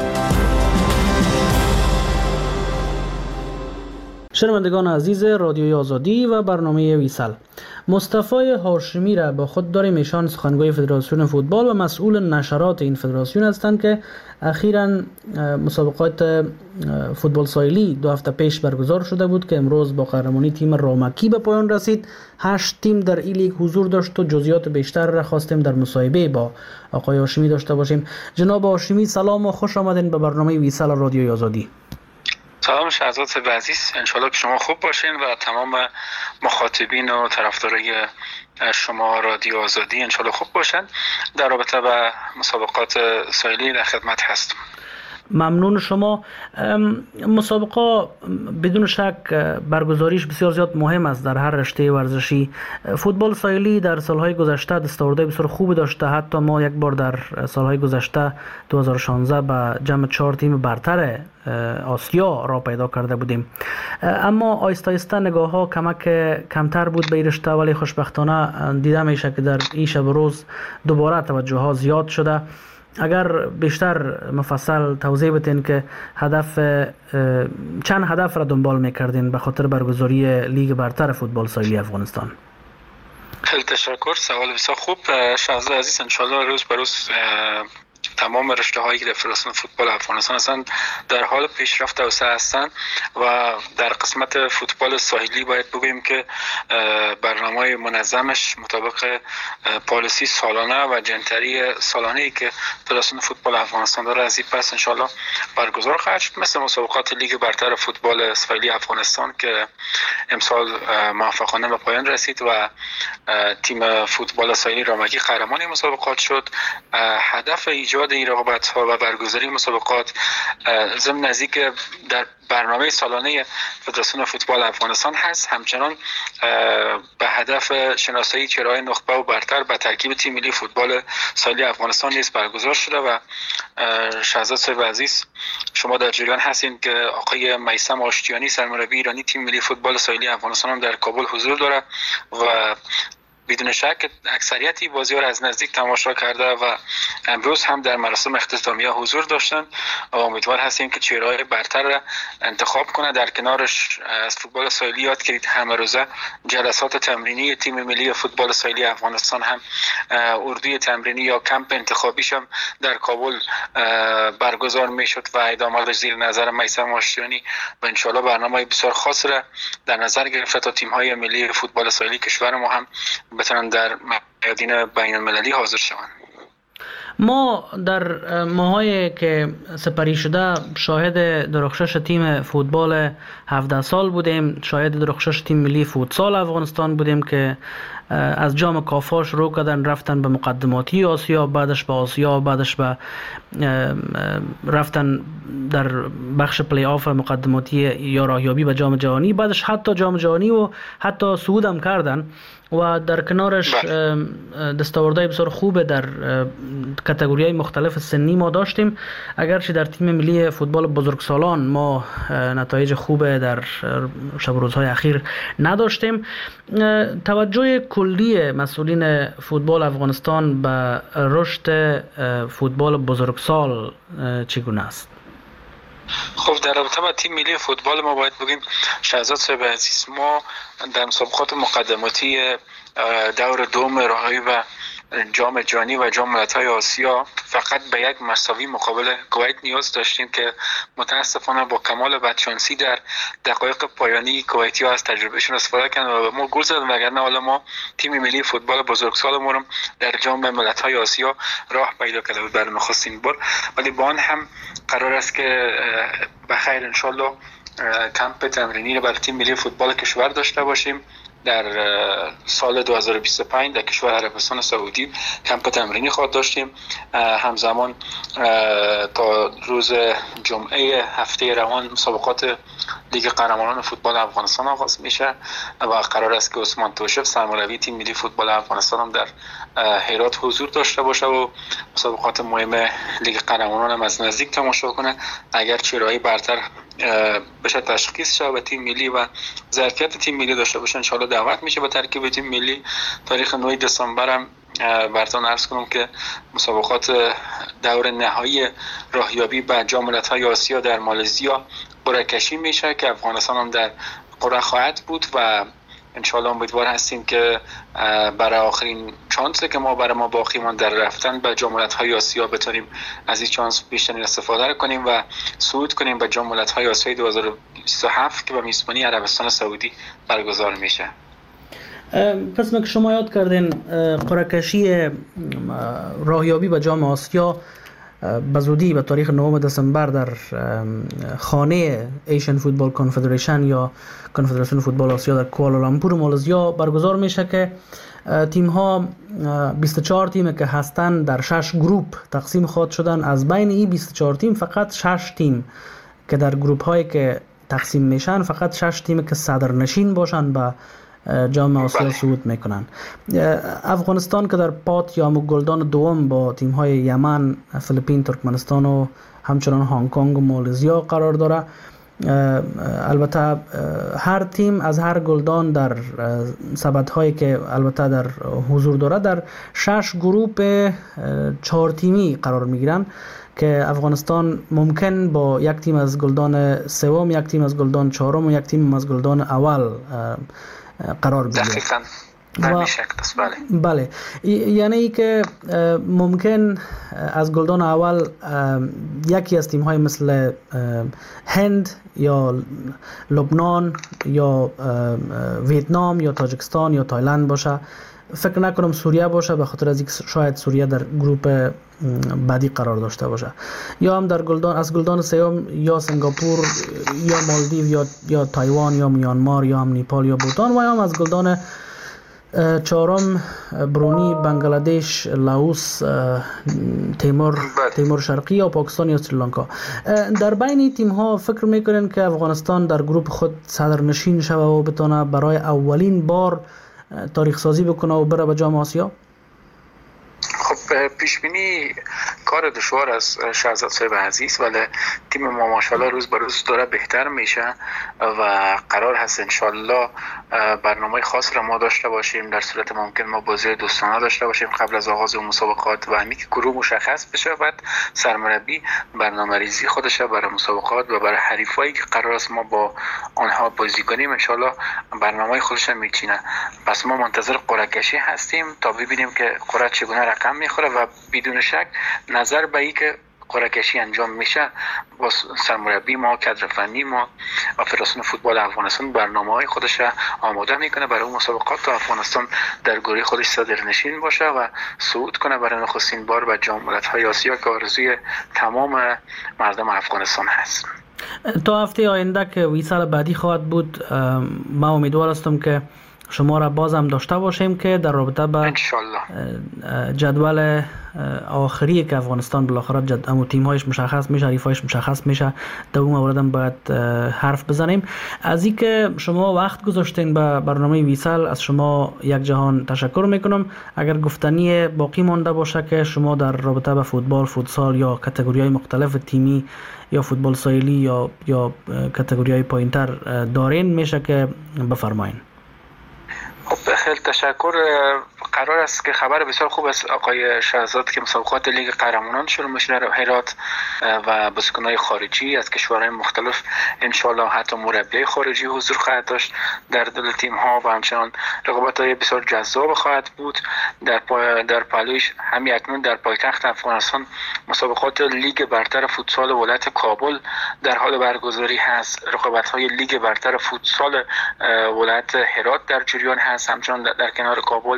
شنوندگان عزیز رادیوی آزادی و برنامه ویسل، مصطفی هاشمی را با خود داریم. ایشان سخنگوی فدراسیون فوتبال و مسئول نشرات این فدراسیون هستند که اخیراً مسابقات فوتبال ساحلی 2 هفته پیش برگزار شده بود که امروز با قهرمانی تیم رامکی به پایان رسید. 8 تیم در این لیگ حضور داشت و جزئیات بیشتر را خواستیم در مصاحبه با آقای هاشمی داشته باشیم. جناب هاشمی سلام و خوش آمدین به برنامه ویسل رادیوی آزادی. سلام شهزاد عزیز، انشالله که شما خوب باشین و تمام مخاطبین و طرفدارای شما رادیو آزادی انشالله خوب باشن. در رابطه با مسابقات ساحلی در خدمت هستم. ممنون شما. مسابقه بدون شک برگزاریش بسیار زیاد مهم است در هر رشته ورزشی. فوتبال ساحلی در سالهای گذشته دستاوردهای بسیار خوبی داشته. حتی ما یک بار در سالهای گذشته 2016 به جمع 4 تیم برتر آسیا را پیدا کرده بودیم. اما آیسته آیسته نگاه ها کمتر بود به این رشته، ولی خوشبختانه دیده میشه که در این شب و روز دوباره توجه ها زیاد شده. اگر بیشتر مفصل توضیح بدین که چند هدف را دنبال میکردین به خاطر برگزاری لیگ برتر فوتبال ساحلی افغانستان؟ خیلی تشکر، سوال بسیار خوب شهزاد عزیز. انشالله روز به روز تمام رشته هایی که در فدراسیون فوتبال افغانستان هستند در حال پیشرفت توسعه هستند و در قسمت فوتبال ساحلی باید بگوییم که برنامه منظمش مطابق پالیسی سالانه و جنتری سالانه‌ای که فدراسیون فوتبال افغانستان داره از این پس انشالله برگزار خواهد شد، مثل مسابقات لیگ برتر فوتبال ساحلی افغانستان که امسال موفقانه به پایان رسید و تیم فوتبال ساحلی رامکی قهرمان مسابقات شد. هدف ایجاد این رقابت‌ها و برگزاری مسابقات ضمن نزدیک در برنامه سالانه فدراسیون فوتبال افغانستان هست، همچنان به هدف شناسایی چهره‌های نخبه و برتر به ترکیب تیم ملی فوتبال ساحلی افغانستان نیز برگزار شده و شهزاد صاحب عزیز شما در جریان هستین که آقای میثم آشتیانی سرمربی ایرانی تیم ملی فوتبال ساحلی افغانستان هم در کابل حضور داره و بدون شک اکثریتی بازی‌ها را از نزدیک تماشا کرده و امروز هم در مراسم اختتامیه حضور داشتن و امیدوار هستیم که چهره‌های برتر را انتخاب کنه. در کنارش از فوتبال ساحلی یاد گرفت همه روزه جلسات تمرینی تیم ملی فوتبال ساحلی افغانستان هم اردوی تمرینی یا کمپ انتخابیش هم در کابل برگزار میشد و ادامه‌اش زیر نظر میثم آشتیانی و ان شاءالله برنامه بسیار خاص را در نظر گرفته تا تیم‌های ملی فوتبال ساحلی کشور ما هم بتونن در میادین بین المللی حاضر شوند. ما در ماهایی که سپری شده شاهد درخشش تیم فوتبال 17 سال بودیم، شاهد درخشش تیم ملی فوتسال افغانستان بودیم که از جام کافا شروع کردن رفتن به مقدماتی آسیا، بعدش به آسیا، بعدش به رفتن در بخش پلی آف مقدماتی یا راهیابی به جام جهانی، بعدش حتی جام جهانی و حتی صعود هم کردن و در کنارش دستاوردهای بسیار خوب در کاتگوری‌های مختلف سنی ما داشتیم. اگرچه در تیم ملی فوتبال بزرگسالان ما نتایج خوب در شب و روزهای اخیر نداشتیم. توجه کلی مسئولین فوتبال افغانستان به رشد فوتبال بزرگسال چگونه است؟ خب در رابطه با تیم ملی فوتبال ما باید بگیم شهزاد صاحب عزیز ما در مسابقات مقدماتی دور دوم راهی و جام جهانی و جام ملت‌های آسیا فقط به یک مساوی مقابل کویت نیاز داشتیم که متاسفانه با کمال بدشانسی در دقایق پایانی کویتی‌ها از تجربهشون استفاده کردن و ما گل زدن، وگرنه حالا ما تیم ملی فوتبال بزرگسالمون رو در جام ملت‌های آسیا راه پیدا کرده بود برای نخستین بار، ولی با آن هم قرار است که بخیر ان شاءالله کمپ تمرینی رو برای تیم ملی فوتبال کشور داشته باشیم. در سال 2025 در کشور عربستان سعودی کمپ تمرینی خواهد داشتیم. همزمان تا روز جمعه هفته روان مسابقات لیگ قهرمانان فوتبال افغانستان آغاز میشه و قرار است که عثمان توشف سرمربی تیم ملی فوتبال افغانستان هم در هرات حضور داشته باشه و مسابقات مهم لیگ قهرمانان هم از نزدیک تماشا کنه. اگر چرایی برتر بشه تشخیص شه و تیم ملی و ظرفیت تیم ملی داشته باشه ان شاء الله دعوت میشه به ترکیب تیم ملی. تاریخ 9 دسامبر هم براتون عرض کنم که مسابقات دور نهایی راهیابی به جام ملت‌های آسیا در مالزیا قرعه کشی میشه که افغانستان هم در قرعه خواهد بود و انشالله امیدوار هستیم که برای آخرین چانسی که برای ما باقی مانده در رفتن به جام ملت‌های آسیا بتونیم از این چانس بیشتر استفاده کنیم و صعود کنیم به جام ملت‌های آسیا 2027 که به میزبانی عربستان سعودی برگزار میشه. قسمی که شما یاد کردین قرعه کشی راهیابی به جام آسیا به زودی به تاریخ 9 دسامبر در خانه ایشن فوتبال کنفدریشن یا کنفدراسیون فوتبال آسیا در کوالالامپور مالزیا برگزار میشه که تیم ها 24 تیم که هستند در 6 گروپ تقسیم خواهد شدن. از بین این 24 تیم فقط 6 تیم که در گروپ هایی که تقسیم میشن فقط 6 تیم که صدرنشین باشن به جام آسیا صعود میکنن. افغانستان که در پات یا گلدان دوم با تیم های یمن، فیلیپین، ترکمنستان و همچنان هنگ کنگ و مالزیا قرار داره. البته هر تیم از هر گلدان در سبد هایی که البته در حضور داره در 6 گروپ 4 تیمی قرار میگیرن که افغانستان ممکن با یک تیم از گلدان سوم، یک تیم از گلدان چهارم و یک تیم از گلدان اول قرار بگیره. دقیقاً بله، یعنی که ممکن از گلدان اول یکی از تیم های مثل هند یا لبنان یا ویتنام یا تاجیکستان یا تایلند باشه. فکر نکنم سوریه باشه، به خاطر از اینکه شاید سوریه در گروپ بعدی قرار داشته باشه. یا هم در گلدان از گلدان سوم یا سنگاپور یا مالدیو یا تایوان یا میانمار یا هم نیپال یا بوتان و یا هم از گلدان چهارم برونی، بنگلادش، لاوس، تیمور شرقی یا پاکستان یا سریلانکا. در بین تیم ها فکر میکنین که افغانستان در گروپ خود صدرنشین شوه و بتونه برای اولین بار تاریخ سازی بکنه و بره به جام آسیا؟ خب پیش بینی کار دشوار از شهزاد صاحب عزیز، ولی تیم ما ماشاءالله روز به روز داره بهتر میشه و قرار هست انشالله برنامه خاص را ما داشته باشیم. در صورت ممکن ما بازی دوستانه داشته باشیم قبل از آغاز مسابقات و همین که گروه مشخص بشه بعد سرمربی برنامه‌ریزی خودش برای مسابقات و برای حریفایی که قرار است ما با آنها بازی کنیم انشالله برنامه خودش میچینه. پس ما منتظر قرعه کشی هستیم تا ببینیم که قرعه چگونه رقم میخوره و بدون شک نظر به این که قرعه کشی انجام میشه با سرمربی ما، کادر فنی ما و فدراسیون فوتبال افغانستان برنامه‌های خودش آماده میکنه برای اون مسابقات تا افغانستان در گروه خودش صدرنشین باشه و صعود کنه برای نخستین بار به جام ملت‌های آسیا که آرزوی تمام مردم افغانستان هست. تا هفته آینده که ویسال بعدی خواهد بود، ما امیدوار هستم که شما را باز هم داشته باشیم که در رابطه با جدول آخری که افغانستان بالاخره تیم هایش مشخص میشه، حریفایش مشخص میشه، در اون مورد هم باید حرف بزنیم. از این که شما وقت گذاشتین به برنامه ویسال از شما یک جهان تشکر میکنم. اگر گفتنی باقی مانده باشه که شما در رابطه با فوتبال، فوتسال یا کاتگوری‌های مختلف تیمی یا فوتبال ساحلی یا کاتگوری‌های پایین‌تر دارین میشه که بفرمایید. خب خیلی تشکر. قرار است که خبر بسیار خوب است آقای شهزاد که مسابقات لیگ قهرمانان شروع میشه در هرات و بازیکن‌های خارجی از کشورهای مختلف انشالله حتی مربیای خارجی حضور خواهد داشت در دل تیم ها و همچنان رقابت‌های بسیار جذاب خواهد بود. در پالویش همین اکنون در پایتخت افغانستان مسابقات لیگ برتر فوتسال ولایت کابل در حال برگزاری هست. رقابت‌های لیگ برتر فوتسال ولایت هرات در جریان هست همچنان در کنار کابل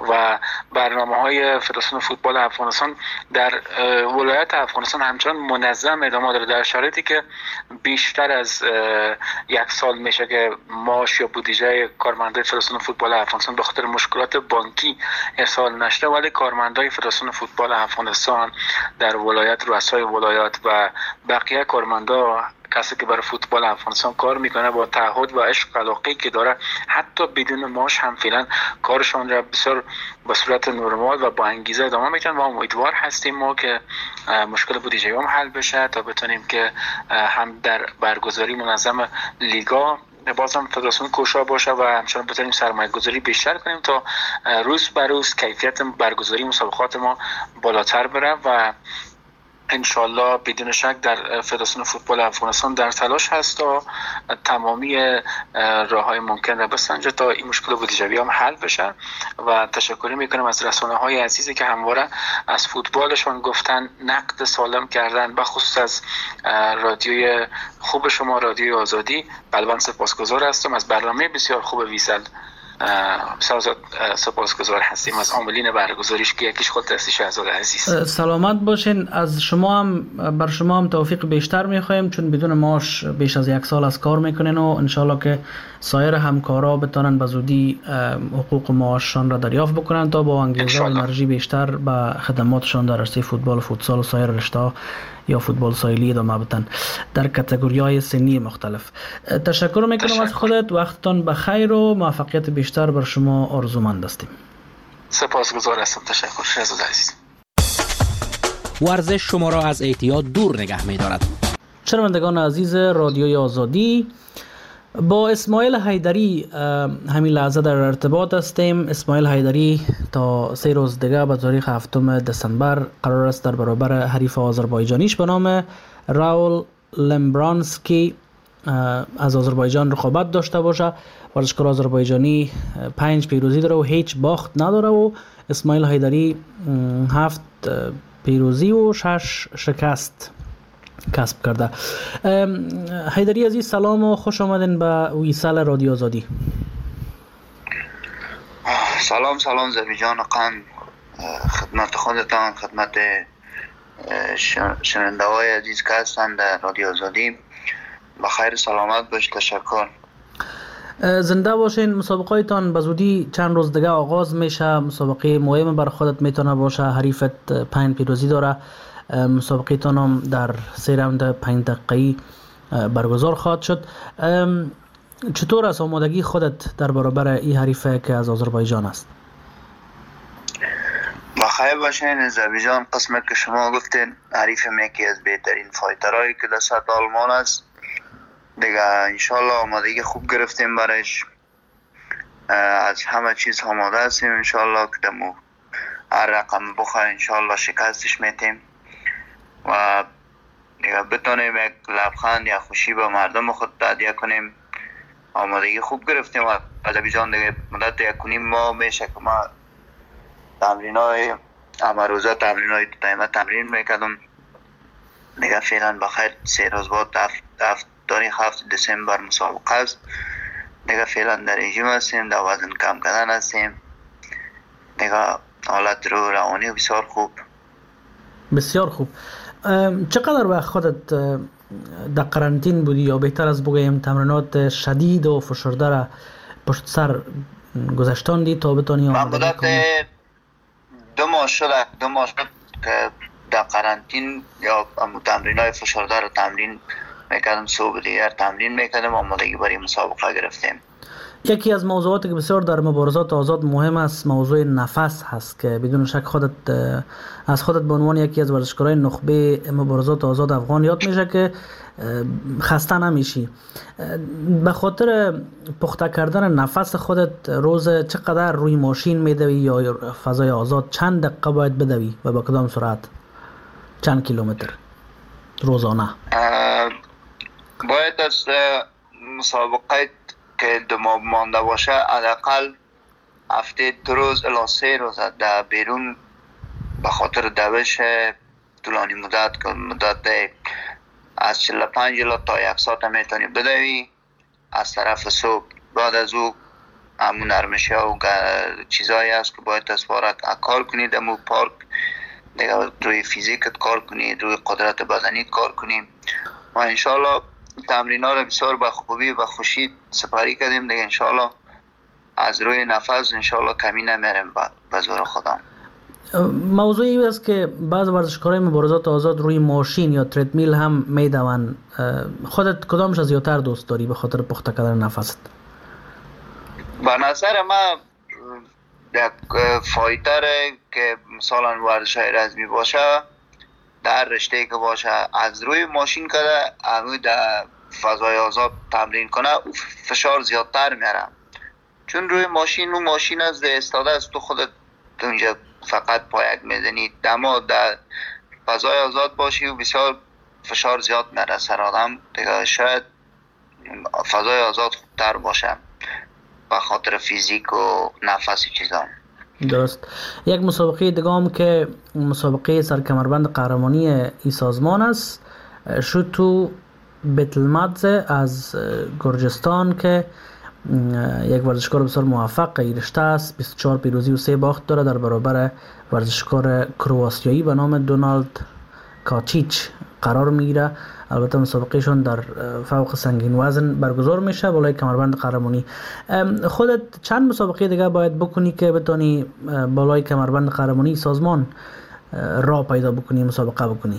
و برنامه‌های فدراسیون فوتبال افغانستان در ولایت افغانستان همچنان منظم ادامه داره، در شرایطی که بیشتر از یک سال میشه که معاش یا بودجه کارمندای فدراسیون فوتبال افغانستان به خاطر مشکلات بانکی ارسال نشده، ولی کارمندای فدراسیون فوتبال افغانستان در ولایت، رؤسای ولایت و بقیه کارمندا، کسی که برای فوتبال افغانستان کار میکنه، با تعهد و عشق و علاقه‌ای که داره حتی بدون معاش هم فعلا کارشان را بسیار به صورت نرمال و با انگیزه ادامه میدن و امیدوار هستیم ما که مشکل بودجه هم حل بشه تا بتونیم که هم در برگزاری منظم لیگا بازم فدراسیون کوشا باشه و همچنان بتونیم سرمایه گذاری بیشتر کنیم تا روز به روز کیفیت برگزاری مسابقات ما بالاتر بره و انشالله بدون شک در فدراسیون فوتبال افغانستان در تلاش هست تا تمامی راه‌های ممکن را بسنجه تا این مشکل بودجه‌ای هم حل بشه و تشکر میکنم از رسانه‌های عزیزی که همواره از فوتبالشون گفتن، نقد سالم کردن، بخصوص از رادیوی خوب شما، رادیوی آزادی. قلباً سپاسگزار هستم از برنامه بسیار خوب ویسل. سپاسگزار هستیم از عاملین برگزاریش که یکیش خود هستی شهزاده عزیز. سلامت باشین. از شما هم بر شما هم توفیق بیشتر میخوایم، چون بدون معاش بیش از یک سال از کار میکنین و انشالله که سایر همکارا بتونن به زودی حقوق معاششان را دریافت بکنن تا با انگیزه و انرژی بیشتر به خدماتشان در عرصه فوتبال، فوتسال و سایر رشته یا فوتبال ساحلی ادامه بدن در کاتگوری‌های سنی مختلف. تشکر میکنم از خودت، وقتتان بخیر و موفقیت بیشتر بر شما آرزومند هستیم. سپاسگزار هستم. تشکر شهزاده عزیز. ورزش شما را از اعتیاد دور نگه می‌دارد. شنوندگان عزیز رادیوی آزادی، با اسماعیل حیدری همین لحظه در ارتباط هستیم. اسماعیل حیدری تا 3 روز دیگه به تاریخ 7 دسامبر قرار است در برابر حریف آذربایجانیش به نام راول لمبرانسکی از آذربایجان رقابت داشته باشه. ورزشکار آذربایجانی 5 پیروزی داره و هیچ باخت نداره و اسماعیل حیدری 7 پیروزی و 6 شکست کسب کرده. حیدری عزیز سلام و خوش آمدین به ویسال رادیو آزادی. سلام زبی جان قند، خدمت خودتان، خدمت شنونده های عزیز که هستند در رادیو آزادی. بخیر سلامت باش. تشکر. زنده باشین. مسابقایتان به زودی چند روز دیگه آغاز میشه. مسابقه مهم بر خودت میتونه باشه. حریفت 5 پیروزی داره. مسابقیتان هم در 3 راوند 5 دقیقه‌ای برگزار خواهد شد. چطور است آمادگی خودت در برابر این حریفه که از آذربایجان است؟ بخیر باشین زبی جان. قسمت که شما گفتین حریف یکی از بهترین فایترهایی که در سطح آلمان است دیگه. انشالله آمادگی خوب گرفتیم برش، از همه چیز آماده هستیم. انشالله که دمو هر رقم بخواه انشالله شکستش میتیم و دیگه بتونیم یک لبخند یا خوشی به مردم خود تهدیه کنیم. آمادگی خوب گرفتیم و عزبی جان دیگه مدت 1.5 ماه میشه که ما تمرین های همه روزه تمرین میکردم دیگه. فعلا بخیر 3 روز بعد تاریخ 7 دسامبر مسابقه است دیگه. فعلا در رژیم هستیم، در وزن کم کردن هستیم دیگه. حالت روانی بسیار خوب. بسیار خوب. چقدر وقت خودت در قرنطین بودی یا بهتر از بگویم تمرینات شدید و فشرده را پشت سر گذشتاندی تا بتانی آمادگی کنی؟ 2 ماه شد که در قرنطین یا تمرینات فشرده را تمرین میکردم، صبح دیگر تمرین میکردم، آمادگی برای مسابقه گرفتیم. یکی از موضوعاتی که بسیار در مبارزات آزاد مهم است موضوع نفس هست که بدون شک خودت به عنوان یکی از ورزشکارای نخبه مبارزات آزاد افغان یاد میشه که خسته نمیشی. به خاطر پخته کردن نفس خودت روز چقدر روی ماشین میدوی یا فضای آزاد چند دقیقه باید بدوی و با کدام سرعت؟ چند کیلومتر روزانه؟ باید از مسابقه که 2 ماه مانده باشه حداقل هفته 2 روز الی 3 روز در بیرون به خاطر دوش طولانی مدت از 45 تا 1 ساعت میتونی بدوی از طرف صبح. بعد از او همون نرمشی ها و چیزایی هست که باید از کار کنید. همون پارک دیگه روی فیزیکت کار کنید، روی قدرت بدنیت کار کنیم و انشالله تمرین ها رو بسیار به خوبی و خوشی سپاری کردیم دیگه. انشالله از روی نفس انشالله کمی نمیرم به زور خودم. موضوعی این است که بعض ورزشکارای مبارزات آزاد روی ماشین یا تردمیل هم میدوند. خودت کدامش از زیادتر دوست داری به خاطر پخته کردن نفست؟ به نظر من یک فایتر که مثلا ورزش های رزمی باشه در رشته که باشه از روی ماشین کنه همون در فضای آزاد تمرین کنه فشار زیادتر میاره، چون روی ماشین اون ماشین از استاده است، تو خودت اونجا فقط پایک میزنی. دما در فضای آزاد باشی و بسیار فشار زیاد میاره سر آدم دیگه. شاید فضای آزاد خوبتر باشه به خاطر فیزیک و نفس چیزا. درست. یک مسابقه دیگه هم که مسابقه سرکمربند قهرمانی این سازمان است، شوتو بیتلمادزه از گرجستان که یک ورزشکار بسیار موفق این رشته است. 24 پیروزی و 3 باخت داره در برابر ورزشکار کرواسیایی به نام دونالد کاچیچ قرار میگیره. البته مسابقهشون در فوق سنگین وزن برگزار میشه بالای کمربند قهرمانی. خودت چند مسابقه دیگه باید بکنی که بتونی بالای کمربند قهرمانی سازمان راه پیدا بکنی، مسابقه بکنی؟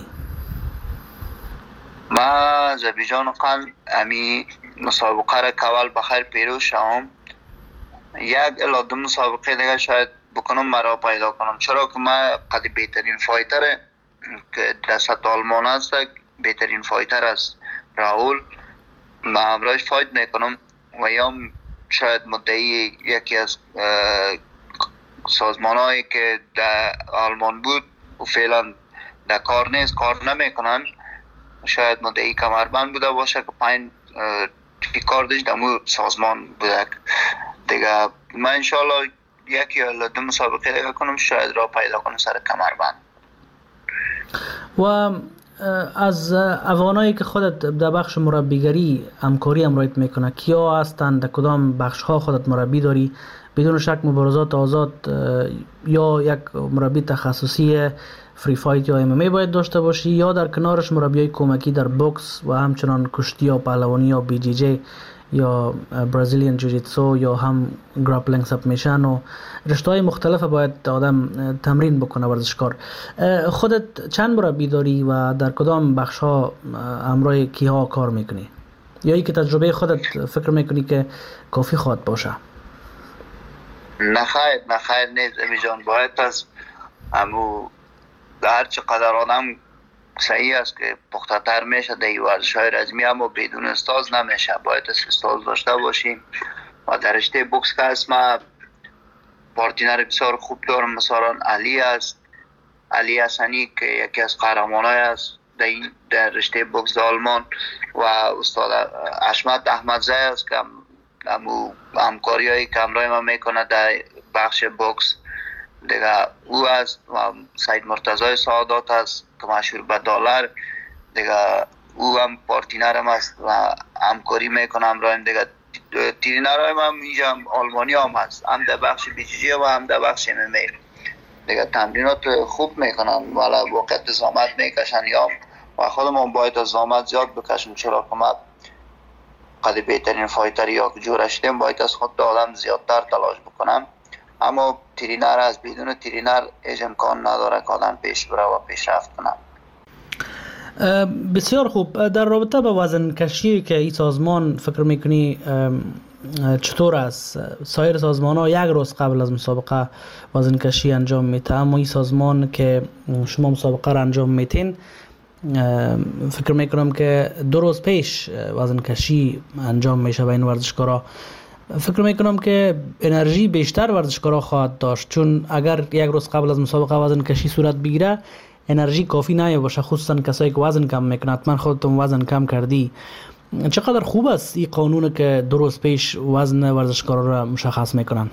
ما زبیجان قند امی مسابقه را کول بخیر پیروز شوم. یک الا دو مسابقه دیگه شاید بکنم مرا پیدا کنم، چرا که ما قد بهترین فایتر که در سطح آلمان است، بهترین فایتر است راول، ما همراهش فایت میکنم و یا شاید مدعی یکی از سازمان هایی که در آلمان بود و فعلا در کار نیست، کار نمیکنن، شاید مدعی کمربند بوده باشه که پایین کار داشت دمو سازمان بوده دیگه. من انشالله یکی یا دو مسابقه دیگه کنم شاید را پیدا کنم سر کمربند. و از افغانایی که خودت در بخش مربیگری همکاری امرایت میکنه کیا هستند؟ در کدام بخش ها خودت مربی داری؟ بدون شک مبارزات آزاد یا یک مربی تخصصی فری فایت یا MMA باید داشته باشی، یا در کنارش مربیای کمکی در بوکس و همچنان کشتی یا پهلوانی یا BJJ یا برازیلیان جوجیتسو یا هم گراپلینگ سبمیشن و رشته‌های مختلف باید آدم تمرین بکنه ورزشکار. خودت چند مربی داری و در کدام بخش ها همراه کیها کار میکنی؟ یا ای که تجربه خودت فکر میکنی که کافی خواهد باشه؟ نخیر نیست امی جان، باید از همو هر چقدر آدم صحیح است که پخته تر میشه در این ورزش های رزمی، اما بدون استاز نمیشه، باید استاز داشته باشیم. و در رشته بوکس که هست ما پارتینر بسیار خوب دارم، مثلا علی حسنی که یکی از قهرمانای است در رشته بوکس آلمان و استاد حشمت احمدزی است که همکاری هایی که همراه ما میکنه در بخش بوکس دیگه. او است و سید مرتضی سعادت است که مشهور به دلار دیگه، او هم پارتینرم است و همکاری میکنه همراهم دیگه. ترینرهای هم اینجا آلمانی هم هست، هم در بخش BJJ و هم در بخش MMA دیگه. تمرینات خوب میکنن والا وقت زحمت میکشن یا و خودمون باید از زحمت زیاد بکشم، چرا که ما قد بهترین فایتر یا که جور شدیم باید از خود آدم زیادتر تلاش بکنم، اما ترینر از بدون ترینر هیچ امکان نداره که آدم پیش بره و پیشرفت کنه. بسیار خوب. در رابطه با وزن کشی که این سازمان فکر میکنی چطور است؟ سایر سازمان ها یک روز قبل از مسابقه وزن کشی انجام میده، اما این سازمان که شما مسابقه را انجام میتین فکر میکنم که 2 روز پیش وزن کشی انجام میشه بین ورزشکارا. فکر میکنم که انرژی بیشتر ورزشکارا خواهد داشت، چون اگر یک روز قبل از مسابقه وزن کشی صورت بگیره انرژی کافی نمیباشه، خصوصا کسایی که وزن کم میکنن. حتما خودتون وزن کم کردی. چقدر خوب است این قانون که 2 روز پیش وزن ورزشکارا را مشخص میکنن؟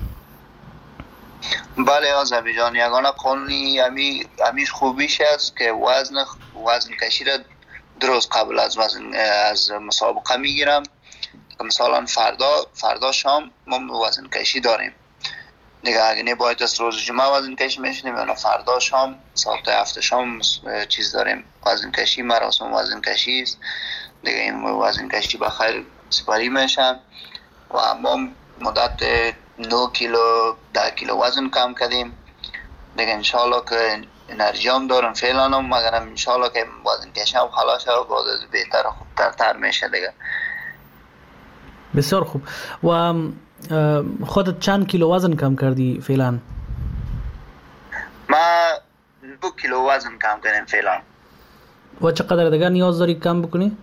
بله آزبی جان، یگانه قانونی همیش خوبیش است که وزن کشی را 2 روز قبل از مسابقه میگیرم مثلا فردا شام ما وزن کشی داریم دیگه، اگه نه باید از روز جمعه وزن کشی میشنیم یا فردا شام ساعت 7 شام چیز داریم وزن کشی، مراسم وزن کشی است دیگه. این وزن کشی بخیر سپاری میشن و ما مدت 9 کیلو 10 کیلو وزن کم کردیم دیگه. انشالله که انرژی هم دارم فعلا هم، مگر انشالله که وزن کشی هم خلاص شه بعد از بهتر و خوبتر میشه دیگه. بسیار خوب. و خودت چند کیلو وزن کم کردی فعلا؟ ما 2 کیلو وزن کم کردم فعلا. و چقدر دیگه نیاز داری کم بکنی؟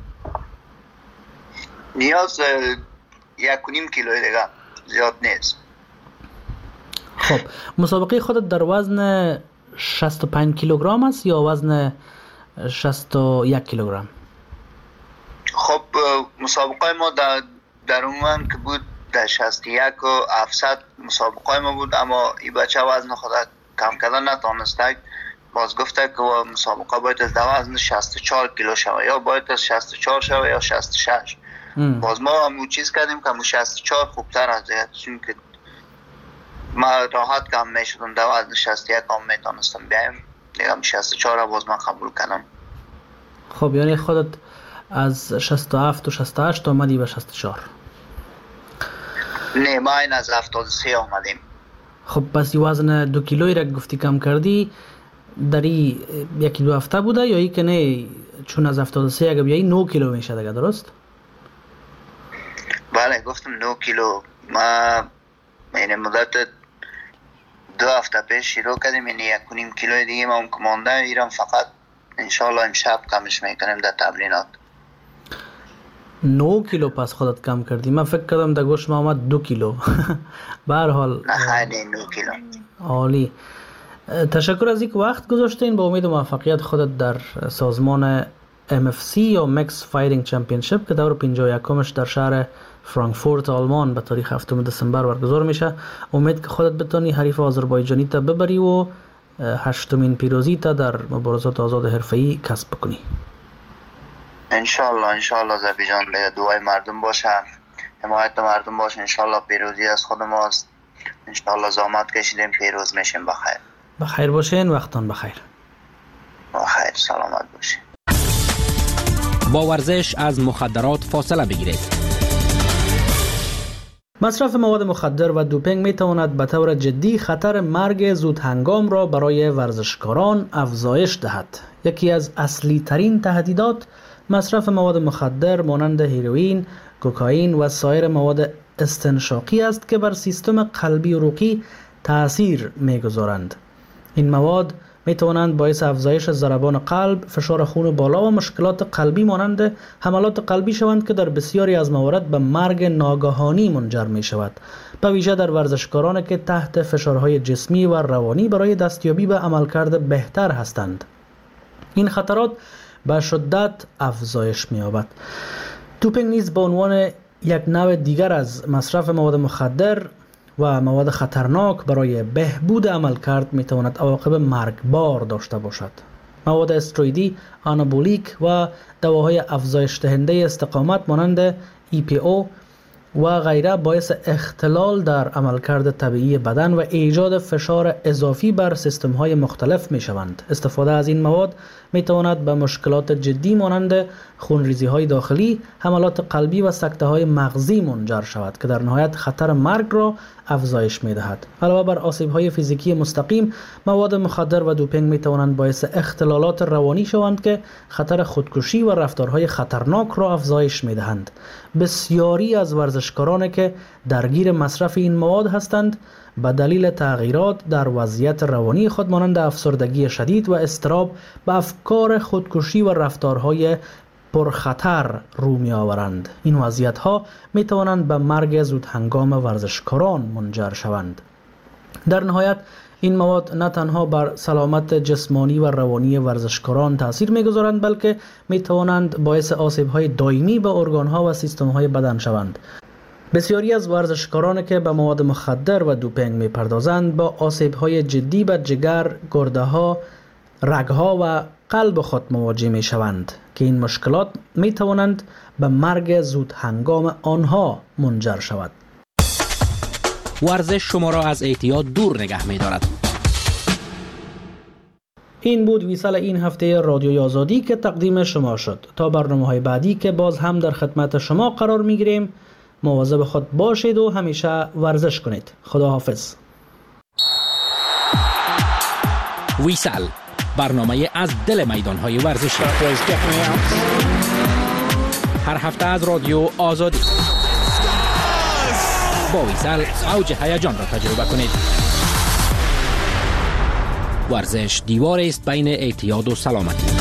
نیاز 1.5 کیلو دیگه، زیاد نیست. خب مسابقه خودت در وزن 65 کیلوگرم است یا وزن 61 کیلوگرم؟ خب مسابقه ما در عموم که بود در 61 و 700 مسابقه ما بود، اما این بچه وزن خود کم کردن نتانسته. باز گفته که مسابقه باید از وزن 64 کیلو شوه، یا باید از 64 شوه یا 66. باز ما همون چیز کردیم که 64 خوبتر از دیگه، چون که ما راحت کم میشدم در وزن 61 هم میتونستم بیایم دیگه. 64 باز من قبول کردم. خب یعنی خودت از 67 و 68 آمدی به 64؟ نه ما این از 73 آمدیم. خب پس وزن 2 کیلویی را گفتی کم کردی در یکی دو هفته بوده یا ای که نه؟ چون از 73 اگه بیایی 9 کیلو میشه دیگه، درست؟ بله گفتم 9 کیلو. ما این مدت 2 هفته پیش شروع کردیم، یعنی 1.5 کیلو دیگه ما کمانده ایران، فقط انشالله امشب کمش میکنیم در تمرینات. 9 کیلو پس خودت کم کردی؟ من فکر کردم در گوش ما آمد 2 کیلو. به هر حال نه 9 کیلو. عالی. تشکر از اینکه وقت گذاشتین. با امید موفقیت خودت در سازمان MFC یا مکس فایرینگ چمپیونشیپ که دور 51مش در شهر فرانکفورت آلمان به تاریخ 7 دسامبر برگزار میشه. امید که خودت بتونی حریف آذربایجانی تا ببری و 8مین پیروزی تا در مبارزات آزاد حرفه‌ای کسب بکنی. انشالله آذربایجان دیگه دعای مردم باشه، حمایت مردم باشه. انشالله پیروزی از خود ماست. انشالله زحمت کشیدیم پیروز میشیم. بخیر باشین، وقتان بخیر. بخیر، سلامت باشین. با ورزش از مخدرات فاصله بگیرید. مصرف مواد مخدر و دوپینگ می تواند به طور جدی خطر مرگ زود هنگام را برای ورزشکاران افزایش دهد. یکی از اصلی ترین تهدیدات مصرف مواد مخدر مانند هیروئین، کوکائین و سایر مواد استنشاقی است که بر سیستم قلبی عروقی تأثیر می‌گذارند. این مواد می توانند باعث افزایش ضربان قلب، فشار خون بالا و مشکلات قلبی مانند حملات قلبی شوند که در بسیاری از موارد به مرگ ناگهانی منجر می شود، به ویژه در ورزشکاران که تحت فشارهای جسمی و روانی برای دستیابی به عملکرد بهتر هستند. این خطرات به شدت افزایش می یابد. دوپینگ نیز به عنوان یک نوع دیگر از مصرف مواد مخدر و مواد خطرناک برای بهبود عملکرد می تواند عواقب مرگبار داشته باشد. مواد استروئیدی، آنابولیک و دواهای افزایش دهنده استقامت مانند EPO و غیره باعث اختلال در عملکرد طبیعی بدن و ایجاد فشار اضافی بر سیستم‌های مختلف می‌شوند. استفاده از این مواد می‌تواند به مشکلات جدی مانند خونریزی‌های داخلی، حملات قلبی و سکته‌های مغزی منجر شود که در نهایت خطر مرگ را افزایش می‌دهد. علاوه بر آسیب‌های فیزیکی مستقیم، مواد مخدر و دوپینگ می‌توانند باعث اختلالات روانی شوند که خطر خودکشی و رفتارهای خطرناک را افزایش می‌دهند. بسیاری از ورزشکارانی که درگیر مصرف این مواد هستند به دلیل تغییرات در وضعیت روانی خود مانند افسردگی شدید و اضطراب به افکار خودکشی و رفتارهای پرخطر رو می آورند. این وضعیت‌ها می توانند به مرگ زود هنگام ورزشکاران منجر شوند. در نهایت این مواد نه تنها بر سلامت جسمانی و روانی ورزشکاران تاثیر می‌گذارند بلکه می‌توانند باعث آسیب‌های دائمی به ارگان‌ها و سیستم‌های بدن شوند. بسیاری از ورزشکاران که به مواد مخدر و دوپینگ می‌پردازند با آسیب‌های جدی به جگر، گرده‌ها، رگ‌ها و قلب خود مواجه می شوند که این مشکلات می توانند به مرگ زود هنگام آنها منجر شود. ورزش شما را از اعتیاد دور نگه می دارد. این بود ویسال این هفته رادیوی آزادی که تقدیم شما شد. تا برنامه‌های بعدی که باز هم در خدمت شما قرار می گیریم، مواظب خود باشید و همیشه ورزش کنید. خدا حافظ. ویسال، برنامه از دل میدان‌های ورزشی. هر هفته از رادیو آزادی. با ویسال اوج هیجان را تجربه کنید. ورزش دیواری است بین اعتیاد و سلامتی.